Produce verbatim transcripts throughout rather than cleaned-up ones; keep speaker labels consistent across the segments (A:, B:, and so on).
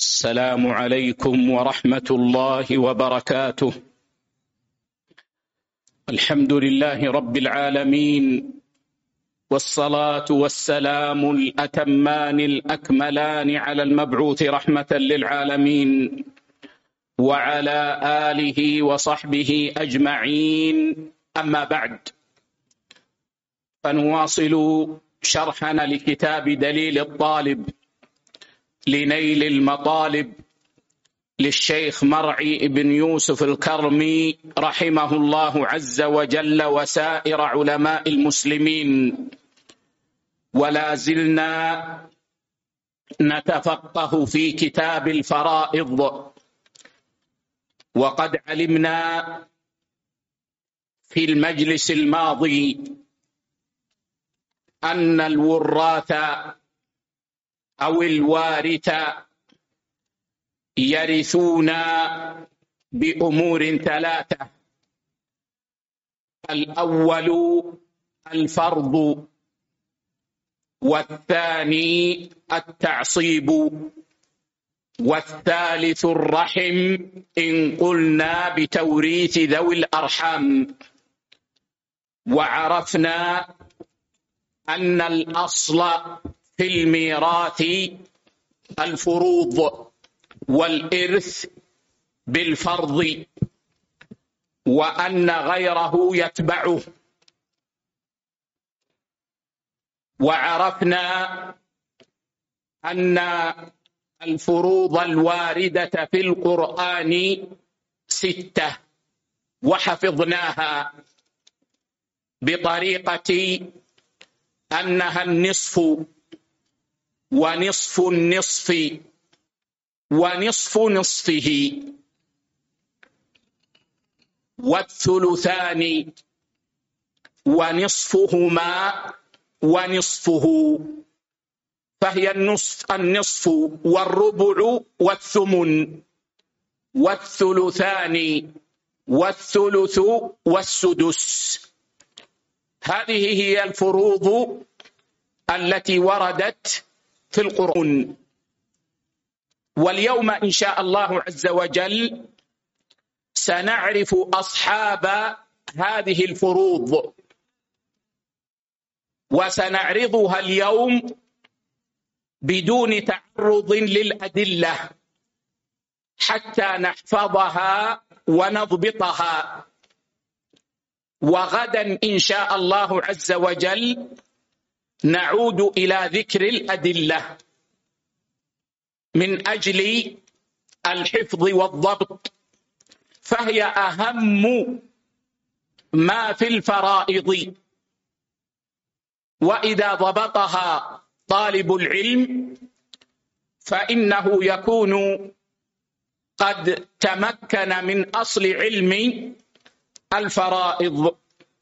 A: السلام عليكم ورحمة الله وبركاته. الحمد لله رب العالمين، والصلاة والسلام الأتمان الأكملان على المبعوث رحمة للعالمين وعلى آله وصحبه أجمعين. أما بعد، فنواصل شرحنا لكتاب دليل الطالب لنيل المطالب للشيخ مرعي بن يوسف الكرمي رحمه الله عز وجل وسائر علماء المسلمين، ولا زلنا نتفقه في كتاب الفرائض. وقد علمنا في المجلس الماضي أن الوراث أو الوارث يرثون بأمور ثلاثة: الأول الفرض، والثاني التعصيب، والثالث الرحم إن قلنا بتوريث ذوي الأرحام. وعرفنا أن الأصل في الميراث الفروض والإرث بالفرض، وأن غيره يتبعه. وعرفنا أن الفروض الواردة في القرآن ستة، وحفظناها بطريقة أنها النصف ونصف النصف ونصف نصفه والثلثان ونصفهما ونصفه، فهي النصف النصف والربع والثمن والثلثان والثلث والسدس. هذه هي الفروض التي وردت في القرآن. واليوم إن شاء الله عز وجل سنعرف أصحاب هذه الفروض، وسنعرضها اليوم بدون تعرض للأدلة حتى نحفظها ونضبطها. وغدا إن شاء الله عز وجل نعود إلى ذكر الأدلة من أجل الحفظ والضبط، فهي أهم ما في الفرائض. وإذا ضبطها طالب العلم فإنه يكون قد تمكن من أصل علم الفرائض.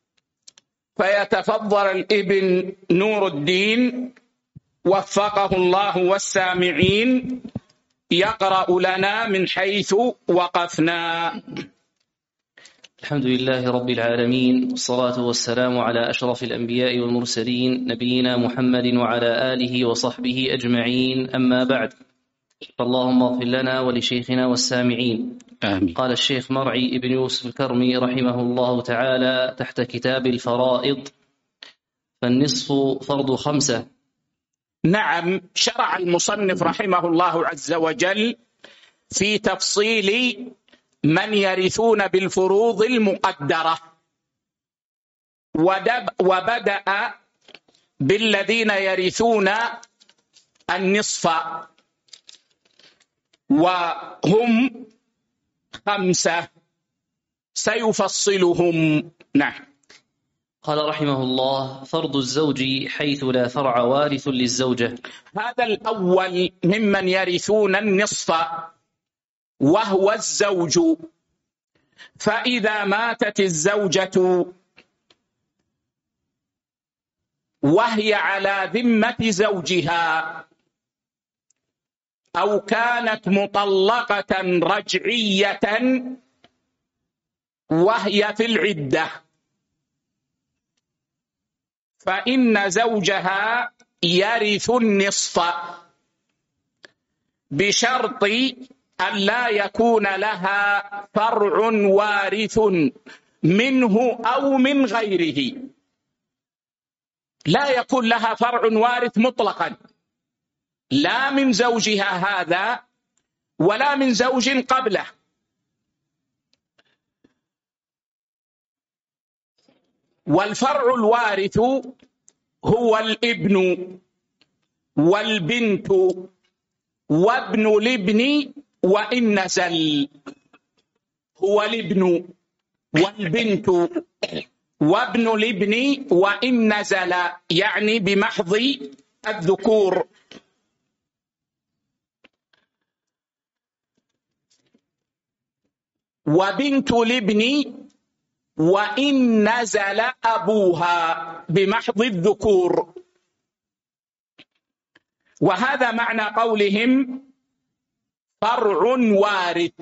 A: فيتفضل الابن نور الدين وفقه الله والسامعين يقرأ لنا من حيث وقفنا.
B: الحمد لله رب العالمين، والصلاة والسلام على أشرف الأنبياء والمرسلين نبينا محمد وعلى آله وصحبه أجمعين. أما بعد، فاللهم اغفر لنا ولشيخنا والسامعين.
A: آمين.
B: قال الشيخ مرعي بن يوسف الكرمي رحمه الله تعالى تحت كتاب الفرائض: فالنصف فرض خمسة.
A: نعم، شرع المصنف رحمه الله عز وجل في تفصيل من يرثون بالفروض المقدرة، وبدأ بالذين يرثون النصف، وهم خمسة سيفصلهم. نعم.
B: قال رحمه الله: فرض الزوج حيث لا فرع وارث للزوجة.
A: هذا الأول ممن يرثون النصف وهو الزوج. فإذا ماتت الزوجة وهي على ذمة زوجها أو كانت مطلقة رجعية وهي في العدة، فإن زوجها يرث النصف. بشرط أن لا يكون لها فرع وارث منه أو من غيره. لا يكون لها فرع وارث مطلقا، لا من زوجها هذا ولا من زوج قبله. والفرع الوارث هو الابن والبنت وابن الابن وإن نزل. هو الابن والبنت وابن الابن وإن نزل، يعني بمحض الذكور. وبنت الابن وإن نزل أبوها بمحض الذكور. وهذا معنى قولهم فرع وارث،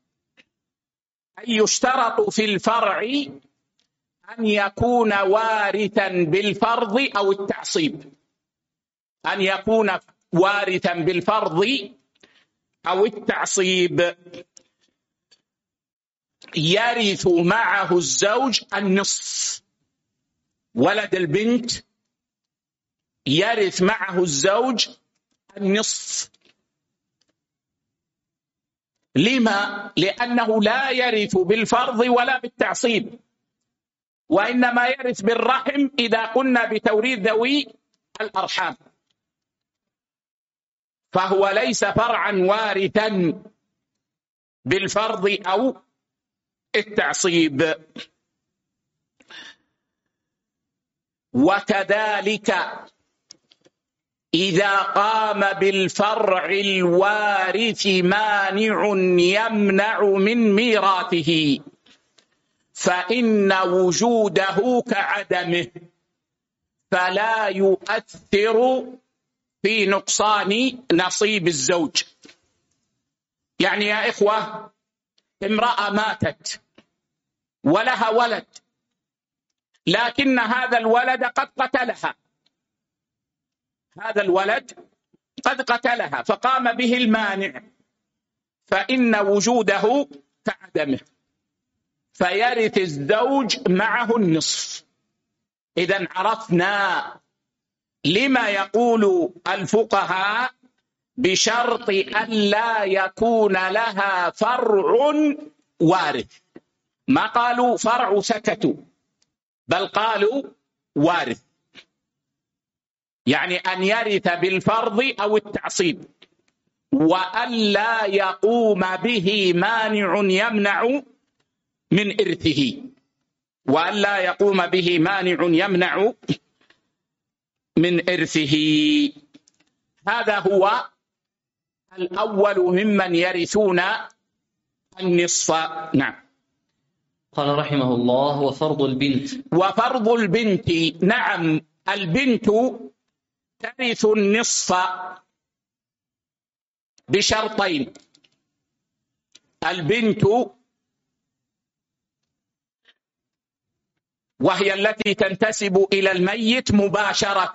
A: أي يشترط في الفرع أن يكون وارثا بالفرض أو التعصيب، أن يكون وارثا بالفرض أو التعصيب. يرث معه الزوج النصف، ولد البنت يرث معه الزوج النصف. لما؟ لأنه لا يرث بالفرض ولا بالتعصيب، وإنما يرث بالرحم إذا قلنا بتوريث ذوي الأرحام، فهو ليس فرعا وارثا بالفرض أو التعصيب. وكذلك إذا قام بالفرع الوارث مانع يمنع من ميراثه فإن وجوده كعدمه، فلا يؤثر في نقصان نصيب الزوج. يعني يا إخوة، امرأة ماتت ولها ولد، لكن هذا الولد قد قتلها، هذا الولد قد قتلها فقام به المانع، فإن وجوده كعدمه، فيرث الزوج معه النصف. إذن عرفنا لما يقول الفقهاء بشرط أن لا يكون لها فرع وارث. ما قالوا فرع سكتوا، بل قالوا وارث، يعني أن يرث بالفرض أو التعصيب، وأن لا يقوم به مانع يمنع من إرثه، وأن لا يقوم به مانع يمنع من إرثه. هذا هو الأول ممن يرثون النصف. نعم.
B: قال رحمه الله: وفرض البنت.
A: وفرض البنت، نعم، البنت ترث النصف بشرطين. البنت وهي التي تنتسب إلى الميت مباشرة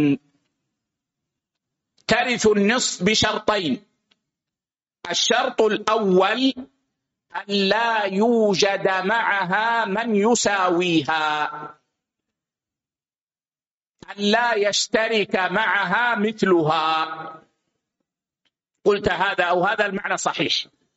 A: ترث النصف بشرطين. الشرط الأول أن لا يوجد معها من يساويها، أن لا يشترك معها مثلها. قلت هذا أو هذا المعنى صحيح،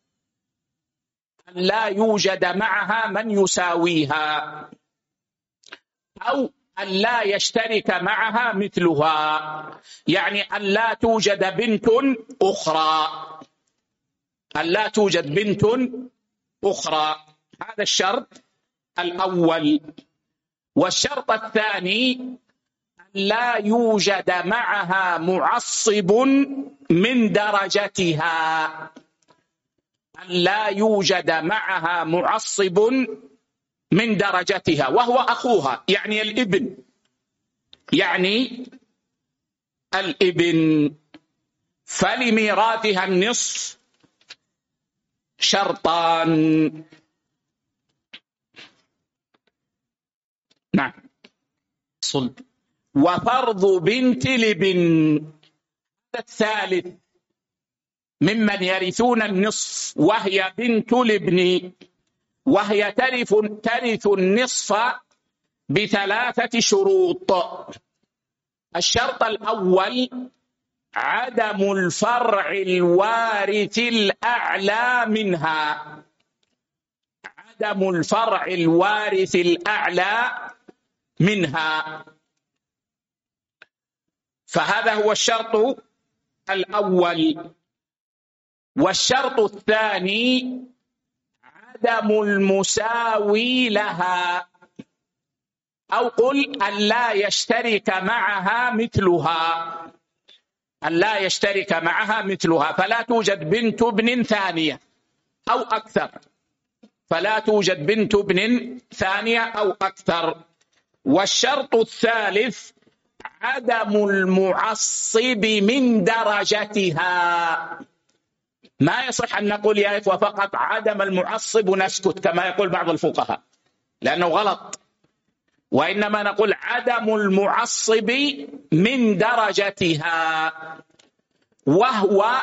A: أن لا يوجد معها من يساويها، أو أن لا يشترك معها مثلها، يعني أن لا توجد بنت أخرى، أن لا توجد بنت أخرى. هذا الشرط الأول. والشرط الثاني أن لا يوجد معها معصب من درجتها، أن لا يوجد معها معصب من درجتها، وهو أخوها، يعني الابن، يعني الابن. فلميراثها النصف شرطان. نعم.
B: صلب.
A: وفرض بنت لبن الثالث، ممن يرثون النصف وهي بنت الابن، وهي ترث ترث النصف بثلاثة شروط. الشرط الأول عدم الفرع الوارث الأعلى منها، عدم الفرع الوارث الأعلى منها، فهذا هو الشرط الأول. والشرط الثاني عدم المساوي لها، أو قل أن لا يشترك معها مثلها، أن لا يشترك معها مثلها، فلا توجد بنت ابن ثانية أو أكثر، فلا توجد بنت ابن ثانية أو أكثر. والشرط الثالث عدم المعصب من درجتها. ما يصح أن نقول يا إخوة فقط عدم المعصب ونسكت كما يقول بعض الفقهاء، لأنه غلط، وإنما نقول عدم المعصب من درجتها، وهو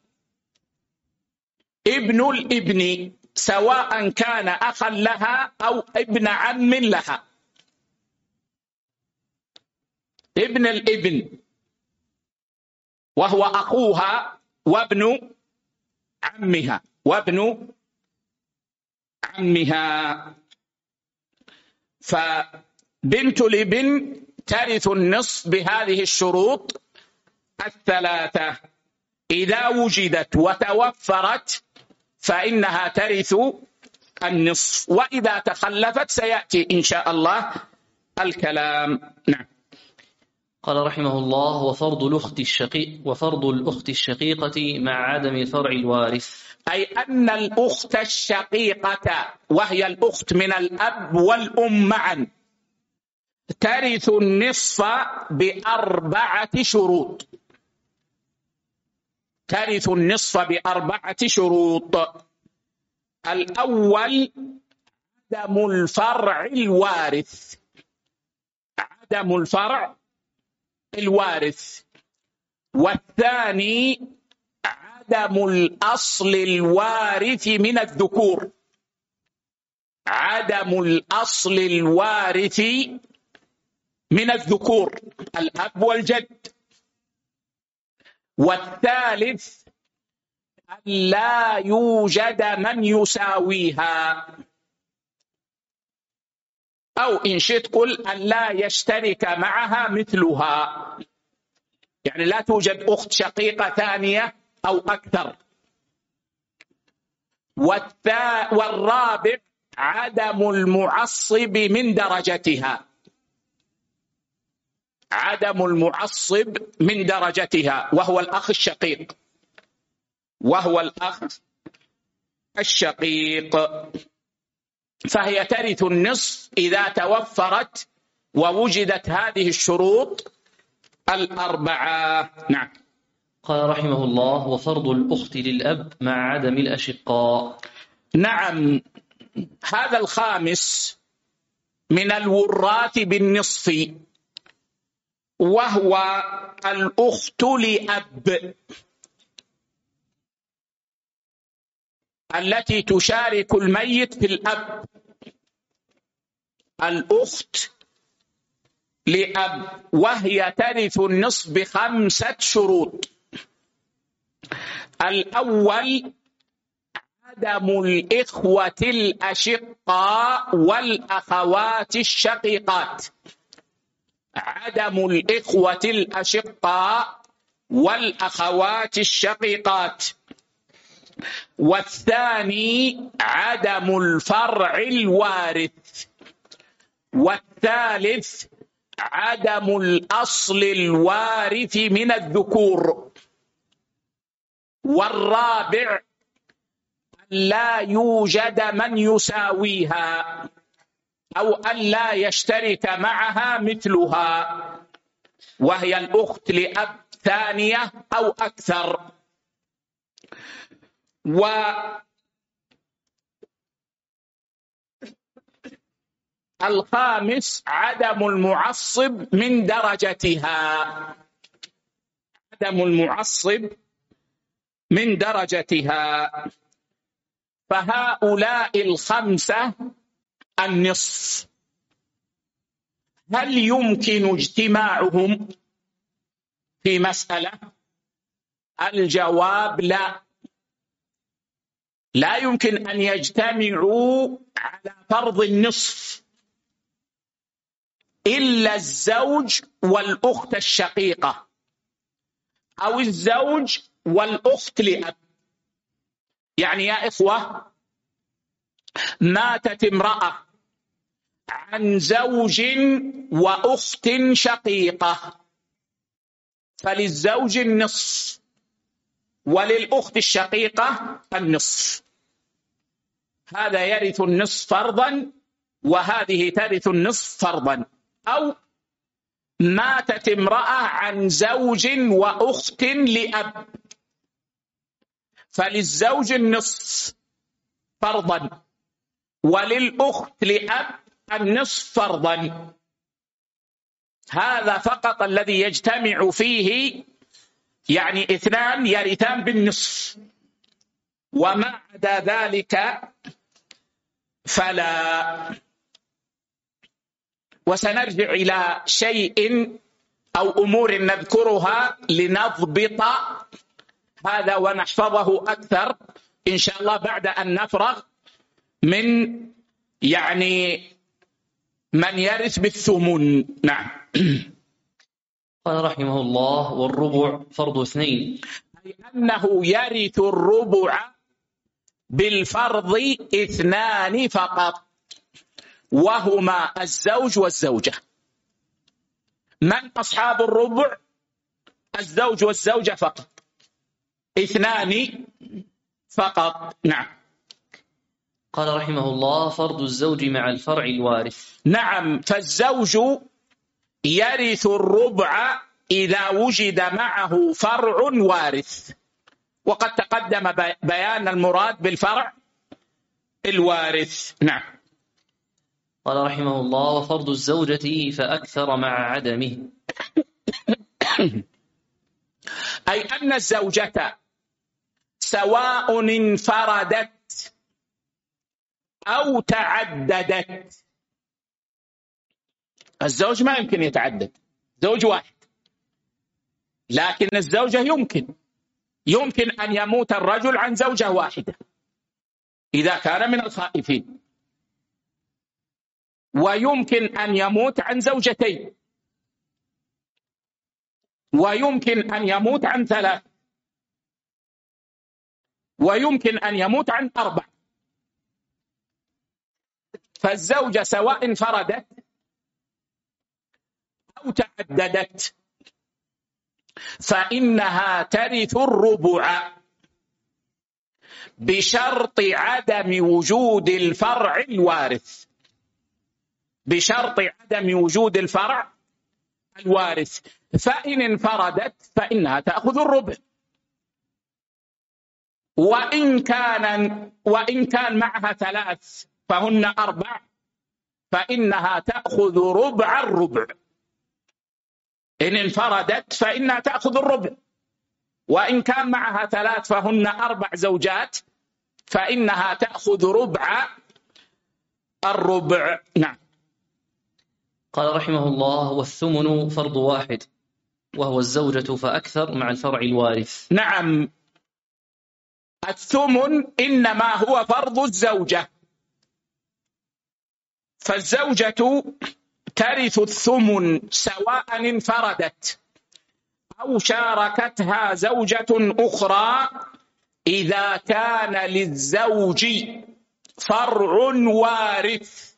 A: ابن الابن، سواء كان أخا لها أو ابن عم لها. ابن الابن وهو أخوها وابن عمها، وابن عمها. فبنت الابن ترث النصف بهذه الشروط الثلاثة، إذا وجدت وتوفرت فإنها ترث النصف، وإذا تخلفت سيأتي إن شاء الله الكلام. نعم.
B: قال رحمه الله: وفرض الأخت الشقيق وفرض الأخت الشقيقة مع عدم الفرع الوارث،
A: أي أن الأخت الشقيقة وهي الأخت من الأب والأم معا ترث النصف بأربعة شروط، ترث النصف بأربعة شروط. الأول عدم الفرع الوارث، عدم الفرع الوارث. والثاني عدم الأصل الوارث من الذكور، عدم الأصل الوارث من الذكور الأب والجد. والثالث أن لا يوجد من يساويها، أو إن شئت قل أن لا يشترك معها مثلها، يعني لا توجد أخت شقيقة ثانية أو أكثر. والثا... والرابع عدم المعصب من درجتها، عدم المعصب من درجتها وهو الأخ الشقيق، وهو الأخ الشقيق. فهي ترث النصف إذا توفرت ووجدت هذه الشروط الأربعة. نعم.
B: قال رحمه الله: وفرض الأخت للأب مع عدم الأشقاء.
A: نعم، هذا الخامس من الوراث بالنصف، وهو الأخت لأب التي تشارك الميت في الأب. الأخت لأب وهي ترث النصف بخمسة شروط. الأول عدم الإخوة الأشقاء والأخوات الشقيقات، عدم الإخوة الأشقاء والأخوات الشقيقات. والثاني عدم الفرع الوارث. والثالث عدم الأصل الوارث من الذكور. والرابع لا يوجد من يساويها، أو أن لا يشترك معها مثلها، وهي الأخت لأب ثانية أو أكثر. والخامس عدم المعصب من درجتها، عدم المعصب من درجتها. فهؤلاء الخمسة النصف. هل يمكن اجتماعهم في مسألة؟ الجواب لا، لا يمكن أن يجتمعوا على فرض النصف إلا الزوج والأخت الشقيقة أو الزوج والأخت لأب. يعني يا إخوة، ماتت امرأة عن زوج وأخت شقيقة، فللزوج النصف وللأخت الشقيقة النصف. هذا يرث النصف فرضا وهذه ترث النصف فرضا. أو ماتت امرأة عن زوج وأخت لأب، فللزوج النصف فرضا وللأخت لأب النصف فرضا. هذا فقط الذي يجتمع فيه يعني اثنان يرثان بالنصف، وما عدا ذلك فلا. وسنرجع إلى شيء أو أمور نذكرها لنضبط هذا ونحفظه أكثر إن شاء الله بعد أن نفرغ من يعني من يرث بالثمن. نعم.
B: قال رحمه الله: والربع فرض اثنين،
A: أي أنه يرث الربع بالفرض اثنان فقط، وهما الزوج والزوجة. من أصحاب الربع؟ الزوج والزوجة فقط، اثنان فقط. نعم.
B: قال رحمه الله: فرض الزوج مع الفرع الوارث.
A: نعم، فالزوج يرث الربع إذا وجد معه فرع وارث، وقد تقدم بيان المراد بالفرع الوارث. نعم.
B: قال رحمه الله: وفرض الزوجة فأكثر مع عدمه.
A: أي أن الزوجة سواء انفردت أو تعددت. الزوج ما يمكن يتعدد، زوج واحد، لكن الزوجة يمكن يمكن أن يموت الرجل عن زوجة واحدة إذا كان من الخائفين، ويمكن أن يموت عن زوجتين، ويمكن أن يموت عن ثلاث، ويمكن أن يموت عن أربع. فالزوجة سواء انفردت أو تعددت فإنها ترث الربع بشرط عدم وجود الفرع الوارث، بشرط عدم وجود الفرع الوارث. فإن انفردت فإنها تأخذ الربع، وإن كان وإن كان معها ثلاث فهن أربع فإنها تأخذ ربع الربع. إن انفردت فإنها تأخذ الربع، وإن كان معها ثلاث فهن أربع زوجات فإنها تأخذ ربع الربع. نعم.
B: قال رحمه الله: والثمن فرض واحد، وهو الزوجة فأكثر مع الفرع الوارث.
A: نعم، الثمن إنما هو فرض الزوجة، فالزوجة ترث الثمن سواء انفردت أو شاركتها زوجة أخرى إذا كان للزوج فرع وارث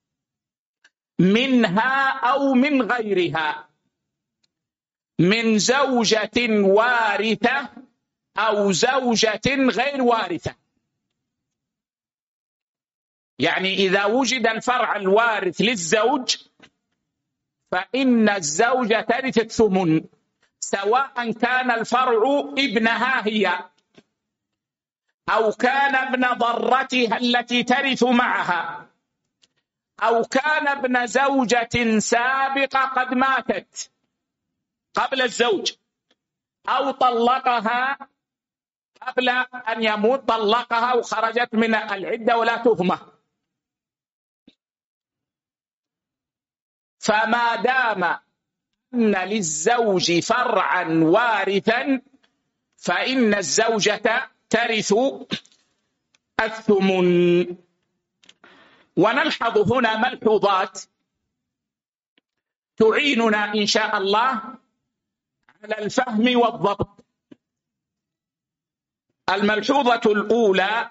A: منها أو من غيرها، من زوجة وارثة أو زوجة غير وارثة. يعني إذا وجد الفرع الوارث للزوج فإن الزوجة ترث الثمن، سواء كان الفرع ابنها هي أو كان ابن ضرتها التي ترث معها أو كان ابن زوجة سابقة قد ماتت قبل الزوج أو طلقها قبل أن يموت طلقها وخرجت من العدة ولا تهمة، فما دام أن للزوج فرعا وارثا فإن الزوجة ترث الثمن. ونلحظ هنا ملحوظات تعيننا إن شاء الله على الفهم والضبط. الملحوظة الأولى: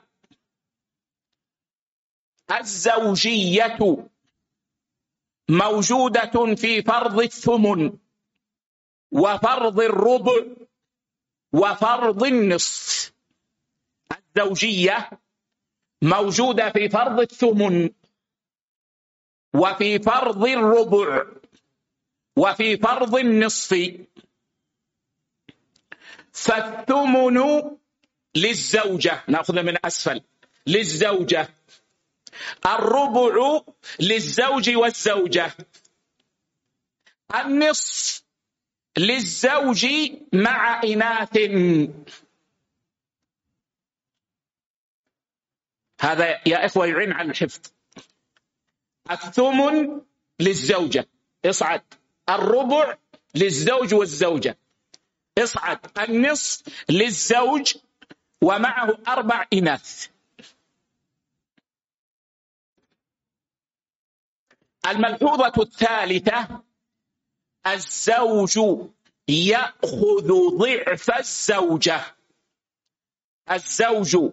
A: الزوجية موجودة في فرض الثمن وفرض الربع وفرض النصف. الزوجية موجودة في فرض الثمن وفي فرض الربع وفي فرض النصف. فالثمن للزوجة، نأخذ من أسفل، للزوجة. الربع للزوج والزوجة. النصف للزوج مع إناث. هذا يا إخوة يعين على الحفظ. الثمن للزوجة اصعد، الربع للزوج والزوجة اصعد، النصف للزوج ومعه أربع إناث. الملحوظة الثالثة: الزوج يأخذ ضعف الزوجة. الزوج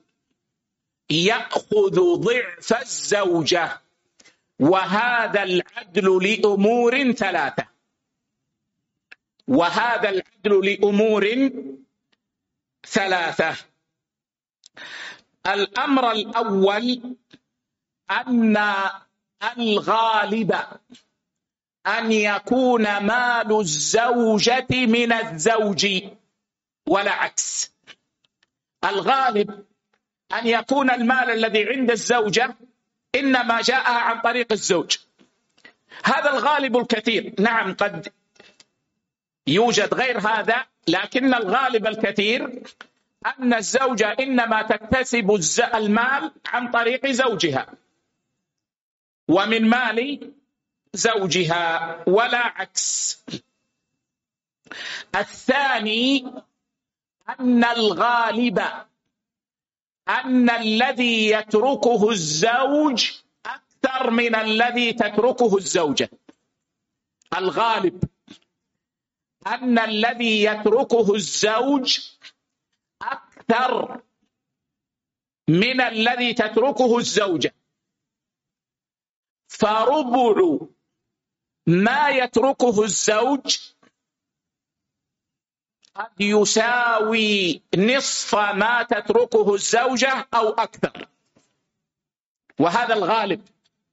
A: يأخذ ضعف الزوجة، وهذا العدل لأمور ثلاثة. وهذا العدل لأمور ثلاثة. الأمر الأول أن الغالب أن يكون مال الزوجة من الزوج ولا عكس. الغالب أن يكون المال الذي عند الزوجة إنما جاءها عن طريق الزوج. هذا الغالب الكثير. نعم قد يوجد غير هذا، لكن الغالب الكثير أن الزوجة إنما تكتسب المال عن طريق زوجها ومن مال زوجها ولا عكس. الثاني أن الغالب أن الذي يتركه الزوج أكثر من الذي تتركه الزوجة. الغالب أن الذي يتركه الزوج أكثر من الذي تتركه الزوجة. فربع ما يتركه الزوج قد يساوي نصف ما تتركه الزوجة أو أكثر، وهذا الغالب.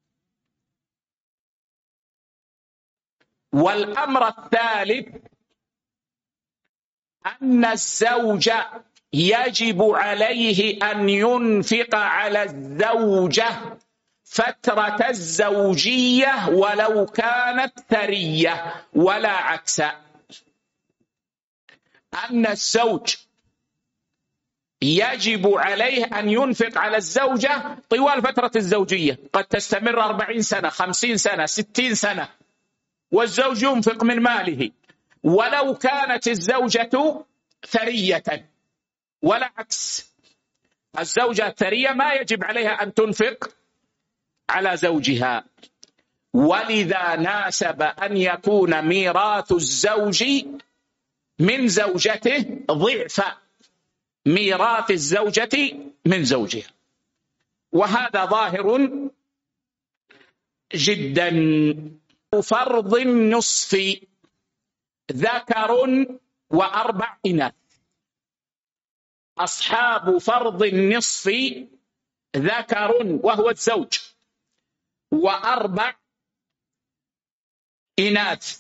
A: والأمر الثالث أن الزوج يجب عليه أن ينفق على الزوجة فترة الزوجية ولو كانت ثرية ولا عكس. أن الزوج يجب عليه أن ينفق على الزوجة طوال فترة الزوجية، قد تستمر أربعين سنة، خمسين سنة، ستين سنة، والزوج ينفق من ماله ولو كانت الزوجة ثرية ولا عكس. الزوجة الثرية ما يجب عليها أن تنفق على زوجها. ولذا ناسب أن يكون ميراث الزوج من زوجته ضعف ميراث الزوجة من زوجها، وهذا ظاهر جدا. فرض النصف ذكر وأربع إناث. أصحاب فرض النصف ذكر وهو الزوج وأربع إناث.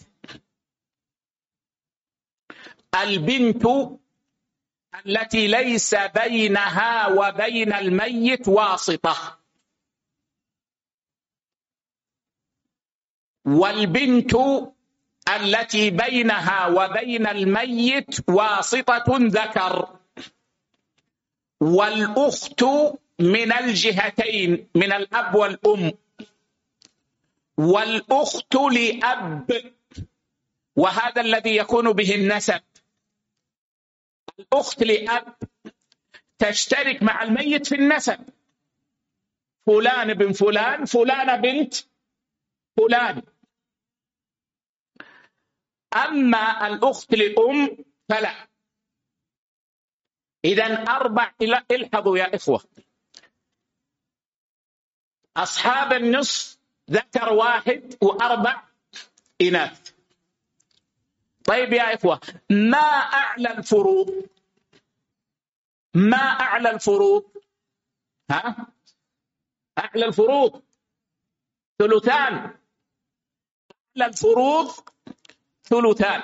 A: البنت التي ليس بينها وبين الميت واسطة، والبنت التي بينها وبين الميت واسطة ذكر، والأخت من الجهتين، من الأب والأم، والأخت لأب، وهذا الذي يكون به النسب. الأخت لأب تشترك مع الميت في النسب، فلان بن فلان، فلانة بنت فلان. أما الأخت لأم فلا. إذن أربع، الحظوا يا إخوة، أصحاب النصف ذكر واحد وأربع إناث. طيب يا إخوة، ما أعلى الفروض؟ ما أعلى الفروض؟ ها؟ أعلى الفروض ثلثان. أعلى الفروض ثلثان.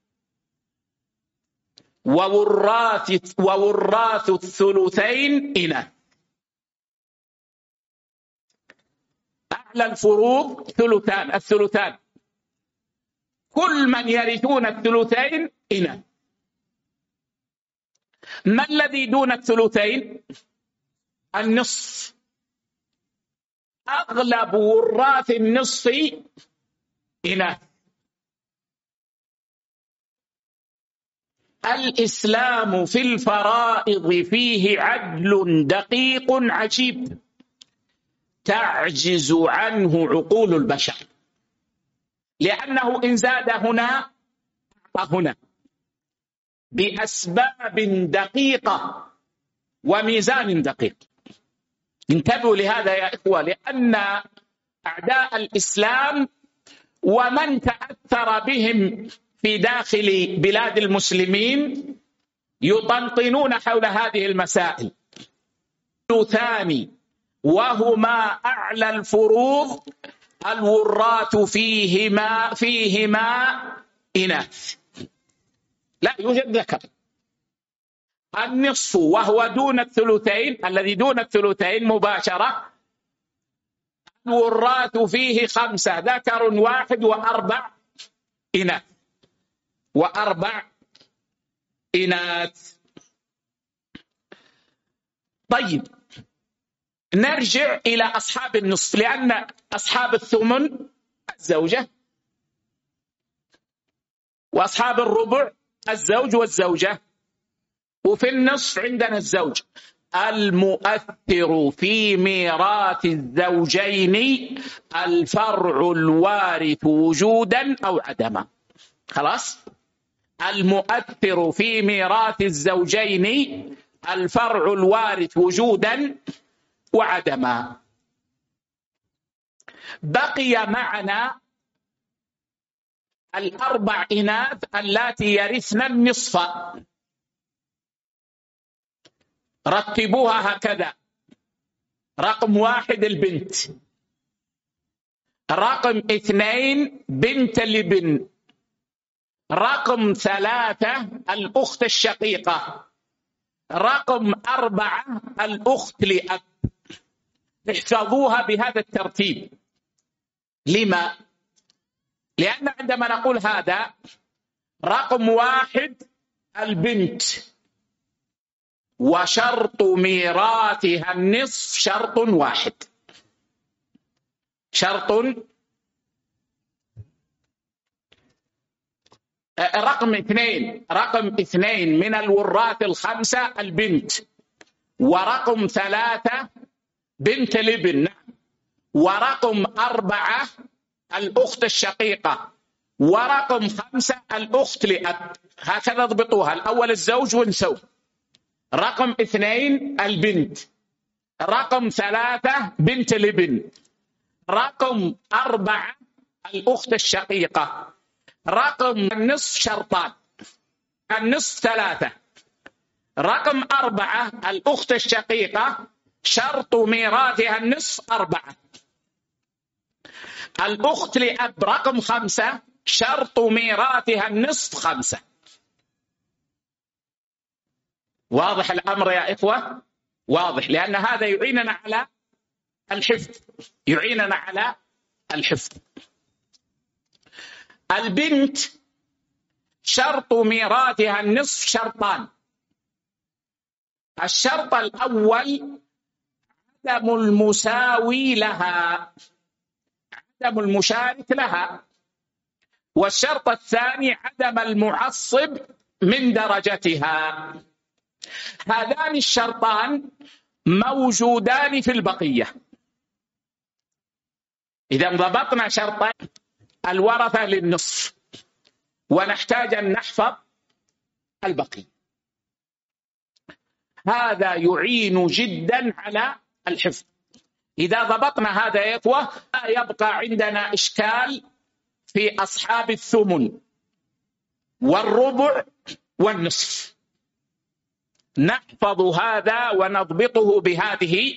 A: ووراث ووراث الثلثين إناث. أعلى الفروض ثلثان، الثلثان، كل من يرثون الثلثين إناث. ما الذي دون الثلثين؟ النصف. أغلب وراث النصف إناث. الإسلام في الفرائض فيه عدل دقيق عجيب تعجز عنه عقول البشر، لأنه إن زاد هنا هنا بأسباب دقيقة وميزان دقيق. انتبهوا لهذا يا إخوة، لأن أعداء الإسلام ومن تأثر بهم في داخل بلاد المسلمين يطنطنون حول هذه المسائل. ثاني، وهما أعلى الفروض الوراث فيهما فيهما إناث، لا يوجد ذكر. النصف وهو دون الثلثين، الذي دون الثلثين مباشرة، الوراث فيه خمسة، ذكر واحد وأربع إناث، وأربع إناث. طيب نرجع إلى أصحاب النصف، لأن أصحاب الثمن الزوجة، وأصحاب الربع الزوج والزوجة، وفي النصف عندنا الزوج. المؤثر في ميراث الزوجين الفرع الوارث وجودا أو عدما. خلاص، المؤثر في ميراث الزوجين الفرع الوارث وجودا وعدما. بقي معنا الأربع إناث اللاتي يرثن النصف. رتبوها هكذا: رقم واحد البنت، رقم اثنين بنت الابن، رقم ثلاثة الأخت الشقيقة، رقم أربعة الأخت لأب. احفظوها بهذا الترتيب. لما؟ لأن عندما نقول هذا رقم واحد البنت، وشرط ميراثها النصف شرط واحد، شرط. رقم اثنين، رقم اثنين من الوراث الخمسة البنت، ورقم ثلاثة بنت الابن، ورقم أربعة الأخت الشقيقة، ورقم خمسة الأخت لأب. هكذا اضبطوها: الأول الزوج ونسوا، رقم اثنين البنت، رقم ثلاثة بنت الابن، رقم أربعة الأخت الشقيقة، رقم النصف شرطان، النصف ثلاثة، رقم أربعة الأخت الشقيقة شرط ميراثها النصف أربعة، الأخت لأب رقم خمسة شرط ميراثها النصف خمسة. واضح الأمر يا إخوة؟ واضح، لأن هذا يعيننا على الحفظ، يعيننا على الحفظ. البنت شرط ميراثها النصف شرطان: الشرط الأول عدم المساوي لها، عدم المشارك لها. والشرط الثاني عدم المعصب من درجتها. هذان الشرطان موجودان في البقية. إذا ضبطنا شرطين الورثة للنصف، ونحتاج أن نحفظ البقية. هذا يعين جدا على الحفظ. إذا ضبطنا هذا يا إخوة لا يبقى عندنا إشكال في أصحاب الثمن والربع والنصف. نحفظ هذا ونضبطه بهذه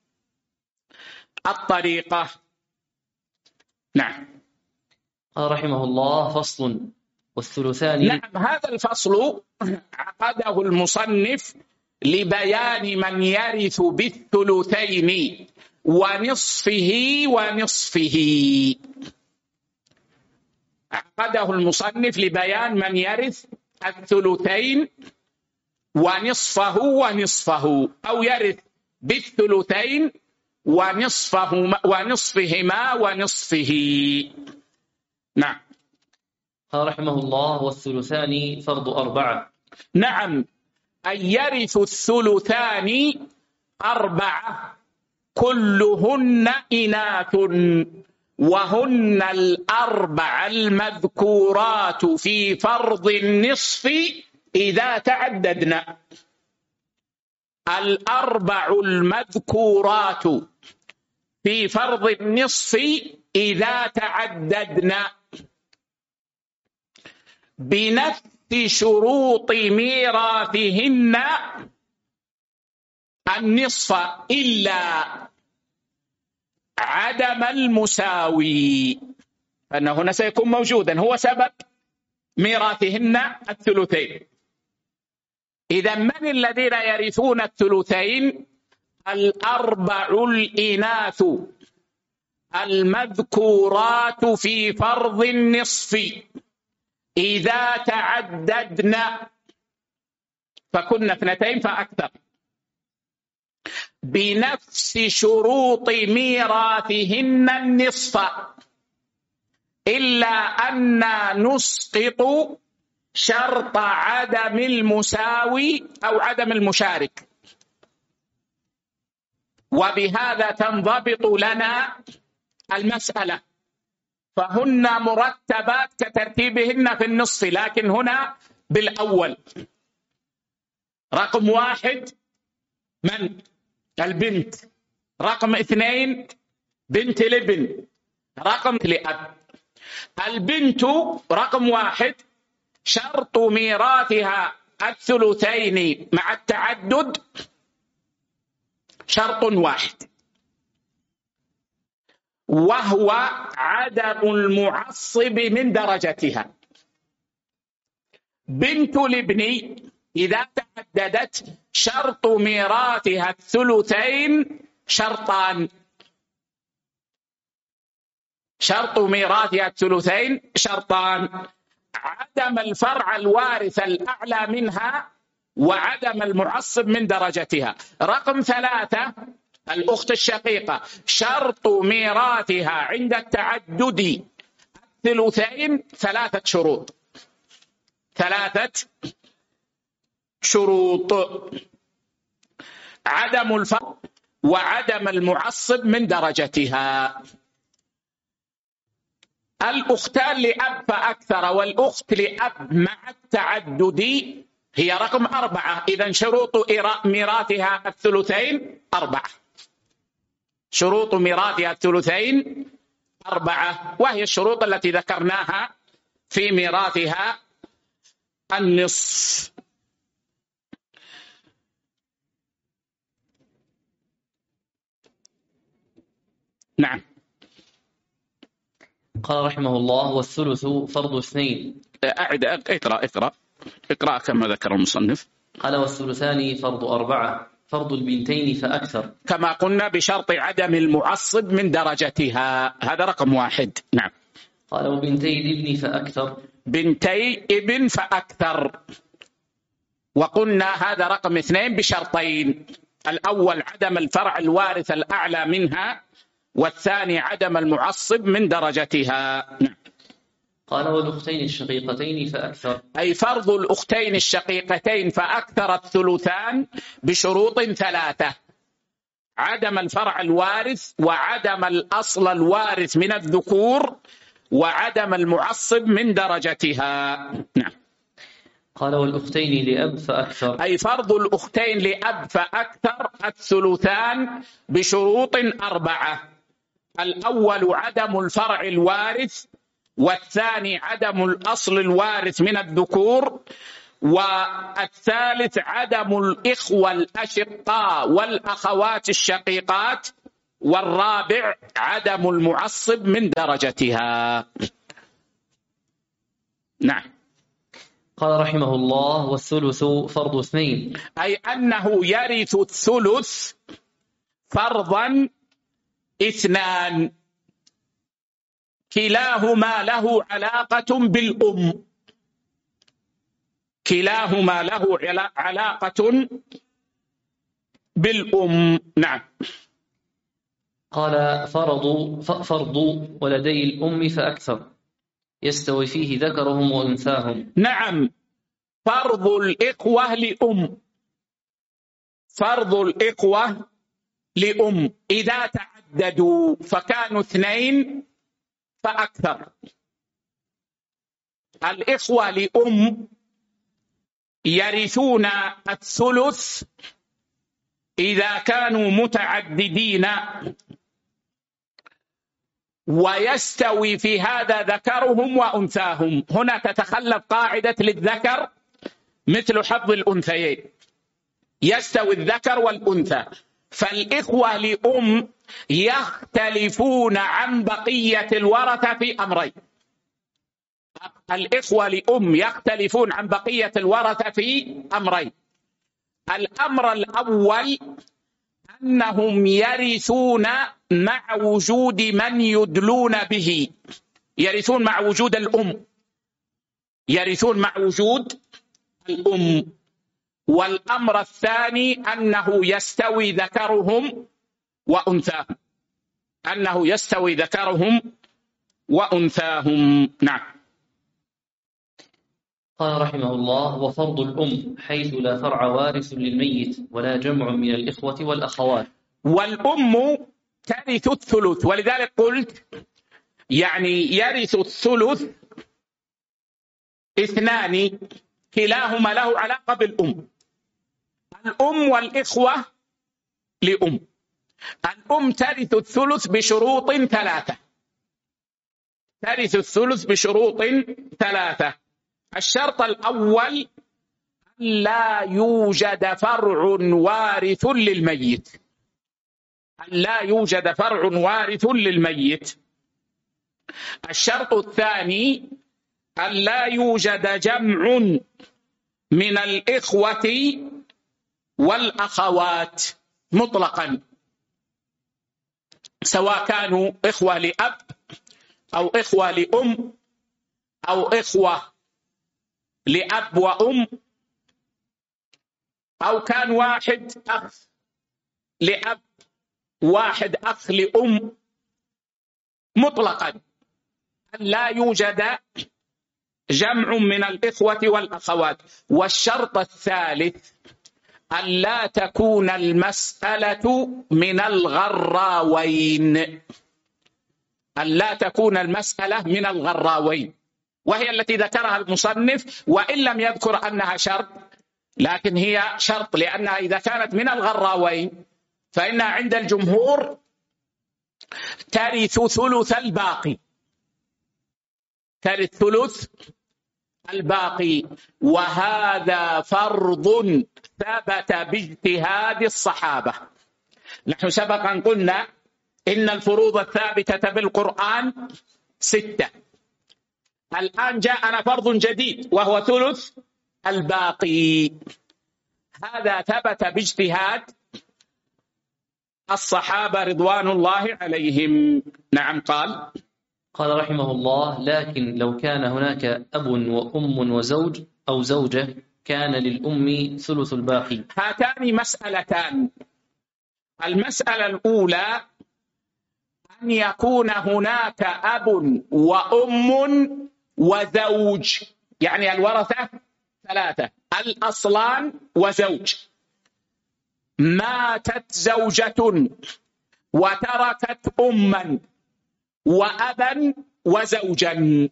A: الطريقة. نعم.
B: رحمه الله: فصل والثلثان.
A: نعم، هذا الفصل عقده المصنف لبيان من يرث بالثلثين ونصفه ونصفه. عقده المصنف لبيان من يرث الثلثين ونصفه ونصفه، أو يرث بالثلثين ونصفه ونصفهما ونصفه. نعم.
B: قال رحمه الله: والثلثان فرض أربعة.
A: نعم، أن يرث الثلثان أربعة كلهن إناث، وهن الأربع المذكورات في فرض النصف إذا تعددنا. الأربع المذكورات في فرض النصف إذا تعددنا بنفس شروط ميراثهن النصف إلا عدم المساوي، فإن هنا سيكون موجودا، هو سبب ميراثهن الثلثين. إذا من الذين يرثون الثلثين؟ الأربع الإناث المذكورات في فرض النصف إذا تعددنا، فكنا اثنتين فأكثر، بنفس شروط ميراثهن النصف، إلا أن نسقط شرط عدم المساوي أو عدم المشارك، وبهذا تنضبط لنا المسألة. فهن مرتبات كترتيبهن في النصف، لكن هنا بالأول. رقم واحد من؟ البنت. رقم اثنين بنت الابن. رقم لأب. البنت رقم واحد شرط ميراثها الثلثين مع التعدد شرط واحد، وهو عدم المعصب من درجتها. بنت الابن إذا تعددت شرط ميراثها الثلثين شرطان. شرط ميراثها الثلثين شرطان: عدم الفرع الوارث الأعلى منها، وعدم المعصب من درجتها. رقم ثلاثة الأخت الشقيقة شرط ميراثها عند التعدد الثلثين ثلاثة شروط. ثلاثة شروط: عدم الفرع وعدم المعصب من درجتها. الأختان لأب فأكثر والأخت لأب مع التعدد هي رقم أربعة. إذن شروط ميراثها الثلثين أربعة. شروط ميراثها الثلثين أربعة، وهي الشروط التي ذكرناها في ميراثها النصف. نعم.
B: قال رحمه الله: والثلث فرض اثنين.
A: أعد اقرأ اقرأ اقرأ كما ذكر المصنف.
B: قال: والثلثان فرض أربعة، فرض البنتين فأكثر،
A: كما قلنا بشرط عدم المعصب من درجتها. هذا رقم واحد. نعم.
B: قال: وبنتي الابن فأكثر.
A: بنتي ابن فأكثر. وقلنا هذا رقم اثنين بشرطين: الأول عدم الفرع الوارث الأعلى منها، والثاني عدم المعصب من درجتها.
B: قال والأختين الشقيقتين فأكثر،
A: أي فرض الأختين الشقيقتين فأكثر الثلثان بشروط ثلاثة: عدم الفرع الوارث، وعدم الأصل الوارث من الذكور، وعدم المعصب من درجتها. نعم.
B: قال والأختين لأب فأكثر،
A: أي فرض الأختين لأب فأكثر الثلثان بشروط أربعة: الأول عدم الفرع الوارث، والثاني عدم الأصل الوارث من الذكور، والثالث عدم الإخوة الأشقاء والأخوات الشقيقات، والرابع عدم المعصب من درجتها. نعم.
B: قال رحمه الله والثلث فرض اثنين،
A: أي أنه يرث الثلث فرضا اثنان كلاهما له علاقة بالأم، كلاهما له علاقة بالأم. نعم.
B: قال فرض فرض ولدي الأم فأكثر، يستوي فيه ذكرهم وأنثاهم.
A: نعم. فرض الإخوة لأم، فرض الإخوة لأم إذا تعددوا فكانوا اثنين فأكثر. الإخوة لأم يرثون الثلث إذا كانوا متعددين، ويستوي في هذا ذكرهم وأنثاهم. هنا تتخلف قاعدة للذكر مثل حظ الأنثيين، يستوي الذكر والأنثى. فالإخوة لأم يختلفون عن بقية الورثة في أمرين: الإخوة لأم يختلفون عن بقية الورثة في أمرين. الأمر الأول أنهم يرثون مع وجود من يدلون به، يرثون مع وجود الأم، يرثون مع وجود الأم. والأمر الثاني أنه يستوي ذكرهم وأنثاهم، أنه يستوي ذكرهم وأنثاهم. نعم.
B: قال رحمه الله وفرض الأم حيث لا فرع وارث للميت ولا جمع من الإخوة والأخوات.
A: والأم ترث الثلث، ولذلك قلت يعني يرث الثلث اثنان كلاهما له علاقة بالأم: الأم والإخوة لأم. الأم ترث الثلث بشروط ثلاثة، ترث الثلث بشروط ثلاثة. الشرط الأول لا يوجد فرع وارث للميت، لا يوجد فرع وارث للميت. الشرط الثاني أن لا يوجد جمع من الإخوة والأخوات مطلقا، سواء كانوا إخوة لأب أو إخوة لأم أو إخوة لأب وأم، أو كان واحد أخ لأب واحد أخ لأم، مطلقا لا يوجد جمع من الإخوة والأخوات. والشرط الثالث أن لا تكون المسألة من الغراوين، أن لا تكون المسألة من الغراوين، وهي التي ذكرها المصنف وإن لم يذكر أنها شرط، لكن هي شرط، لأنها إذا كانت من الغراوين فإنها عند الجمهور ترث ثلث الباقي، ترث ثلث الباقي. وهذا فرض ثبت باجتهاد الصحابة. نحن سبقا قلنا إن الفروض الثابتة بالقرآن ستة، الآن جاءنا فرض جديد وهو ثلث الباقي. هذا ثبت باجتهاد الصحابة رضوان الله عليهم. نعم. قال
B: قال رحمه الله لكن لو كان هناك أب وأم وزوج أو زوجة كان للأم ثلث الباقي.
A: هاتان مسألتان. المسألة الأولى أن يكون هناك أب وأم وزوج، يعني الورثة ثلاثة، الأصلان وزوج. ماتت زوجة وتركت أما وأبا وزوجا.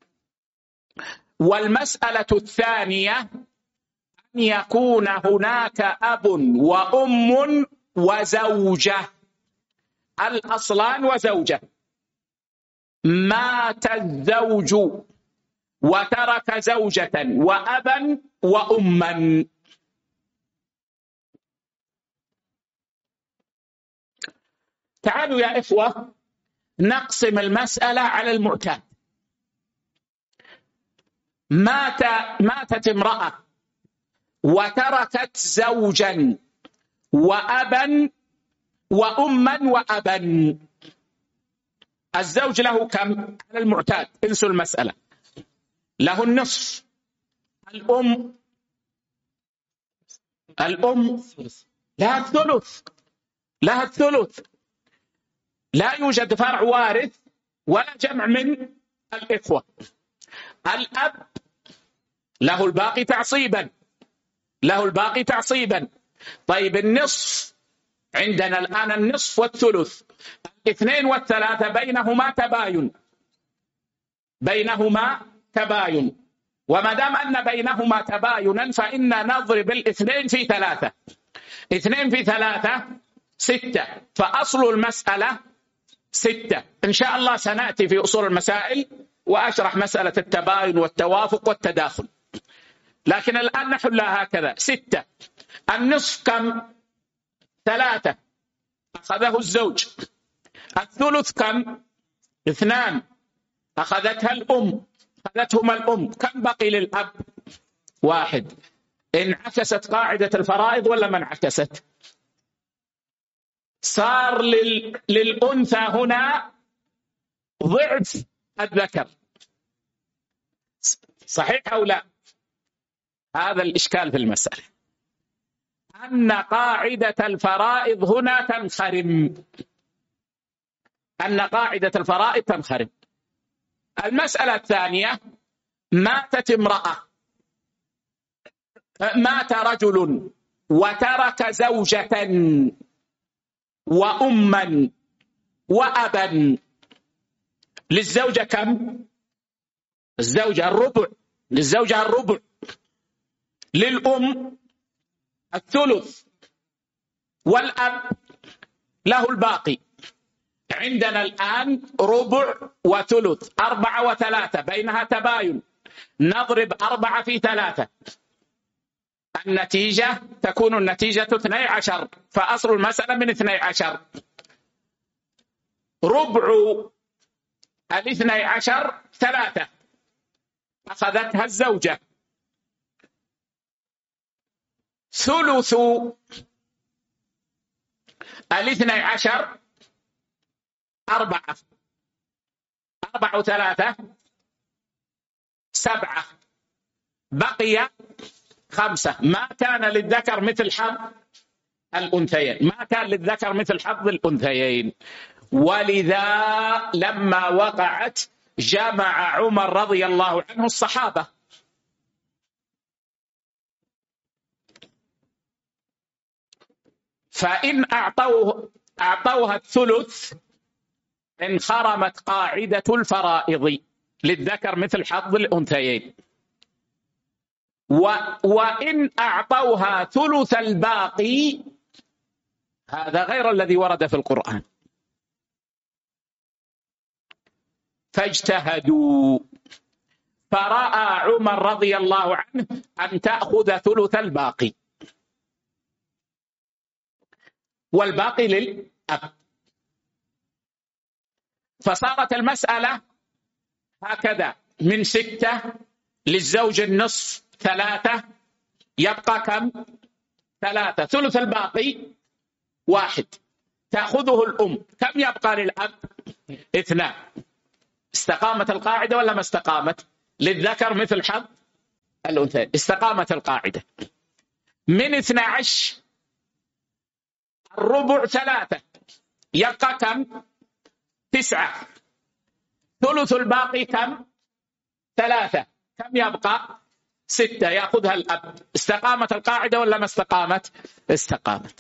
A: والمسألة الثانية أن يكون هناك أب وأم وزوجة، الأصلان وزوجة. مات الزوج وترك زوجة وأبا وأما. تعالوا يا إخوة نقسم المسألة على المعتاد. مات ماتت امرأة وتركت زوجا وأبا وأما وأبا. الزوج له كم على المعتاد؟ انسوا المسألة. له النصف. الأم الأم لها الثلث، لها الثلث. لا يوجد فرع وارث ولا جمع من الإخوة. الأب له الباقي تعصيبا، له الباقي تعصيبا. طيب النصف عندنا الآن النصف والثلث، الاثنين والثلاثة بينهما تباين، بينهما تباين. وما دام أن بينهما تباينا فإن نضرب الاثنين في ثلاثة. اثنين في ثلاثة ستة، فأصل المسألة ستة. إن شاء الله سنأتي في أصول المسائل وأشرح مسألة التباين والتوافق والتداخل، لكن الآن نحلها هكذا. ستة. النصف كم؟ ثلاثة أخذه الزوج. الثلث كم؟ اثنان أخذتها الأم، أخذتهما الأم. كم بقي للأب؟ واحد. انعكست قاعدة الفرائض ولا ما انعكست؟ صار لل... للأنثى هنا ضعف الذكر، صحيح أو لا؟ هذا الإشكال في المسألة، أن قاعدة الفرائض هنا تنخرم، أن قاعدة الفرائض تنخرم. المسألة الثانية، ماتت امرأة، مات رجل وترك زوجة وأما وأبا. للزوجة كم؟ الزوجة الربع، للزوجة الربع. للأم الثلث، والأب له الباقي. عندنا الآن ربع وثلث، أربعة وثلاثة، بينها تباين. نضرب أربعة في ثلاثة، النتيجة تكون النتيجة اثني عشر، فأصل المسألة من اثني عشر. ربع الاثني عشر ثلاثة أخذتها الزوجة. ثلث الاثني عشر أربعة، أربعة وثلاثة سبعة، بقي خمسة. ما كان للذكر مثل حظ الأنثيين، ما كان للذكر مثل حظ الأنثيين. ولذا لما وقعت جمع عمر رضي الله عنه الصحابة، فإن أعطوه أعطوها الثلث انخرمت قاعدة الفرائض، للذكر مثل حظ الأنثيين. و... وإن أعطوها ثلث الباقي، هذا غير الذي ورد في القرآن. فاجتهدوا، فرأى عمر رضي الله عنه أن تأخذ ثلث الباقي، والباقي للأب. فصارت المسألة هكذا، من ستة للزوج النصف، ثلاثة يبقى كم؟ ثلاثة. ثلث الباقي واحد تأخذه الأم. كم يبقى للأب؟ اثنان. استقامت القاعدة ولا ما استقامت؟ للذكر مثل حظ الأنثى. استقامت القاعدة من اثني عشر الربع ثلاثة، يبقى كم؟ تسعة. ثلث الباقي كم؟ ثلاثة. كم يبقى؟ ستة، يأخذها الأب. استقامت القاعدة ولا ما استقامت؟ استقامت.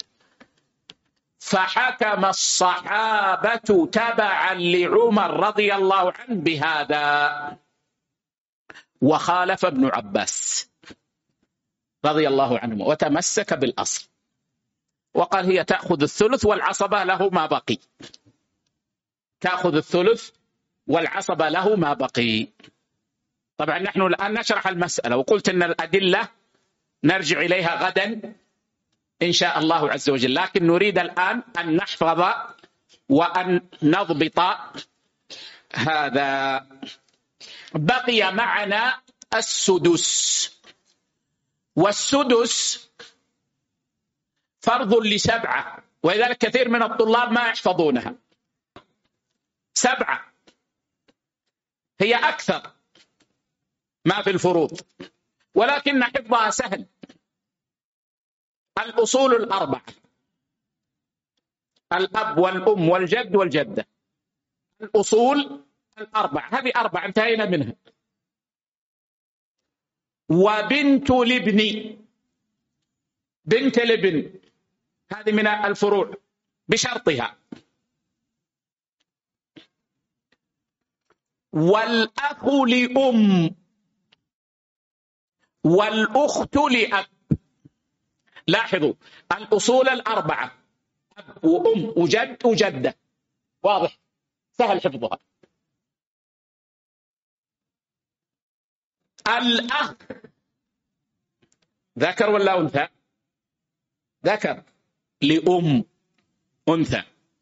A: فحكم الصحابة تبعا لعمر رضي الله عنه بهذا، وخالف ابن عباس رضي الله عنه وتمسك بالأصل وقال هي تأخذ الثلث والعصبة له ما بقي. تأخذ الثلث والعصبة له ما بقي. طبعا نحن الآن نشرح المسألة، وقلت أن الأدلة نرجع إليها غدا إن شاء الله عز وجل، لكن نريد الآن أن نحفظ وأن نضبط هذا. بقي معنا السدس، والسدس فرض لسبعة، ولذلك كثير من الطلاب ما يحفظونها. سبعة هي أكثر ما في الفروض، ولكن حفظها سهل. الأصول الأربعة: الأب والأم والجد والجدة. الأصول الأربعة هذه أربعة انتهينا منها. وبنت الابن، بنت الابن هذه من الفروع بشرطها. والأخ لأم والأخت لأب. لاحظوا الأصول الأربعة: أب وأم وجد وجدة، واضح سهل حفظها. الأخ ذكر ولا أنثى؟ ذكر لأم أنثى.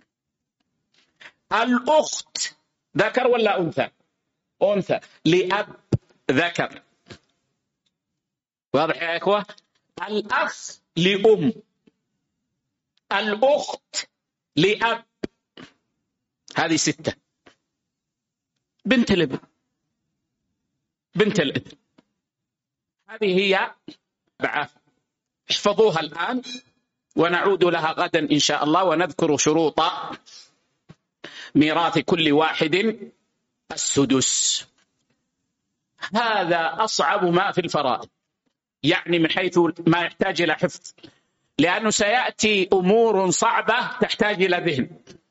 A: الأخت ذكر ولا أنثى؟ أنثى. لأب ذكر. واضح يا إخوة؟ الأخ لأم، الأخت لأب، هذه ستة. بنت الابن، بنت الابن هذه هي أربعة. احفظوها الآن ونعود لها غدا إن شاء الله، ونذكر شروط ميراث كل واحد السدس. هذا أصعب ما في الفرائض، يعني من حيث ما يحتاج إلى حفظ، لأنه سيأتي أمور صعبة تحتاج إلى ذهن.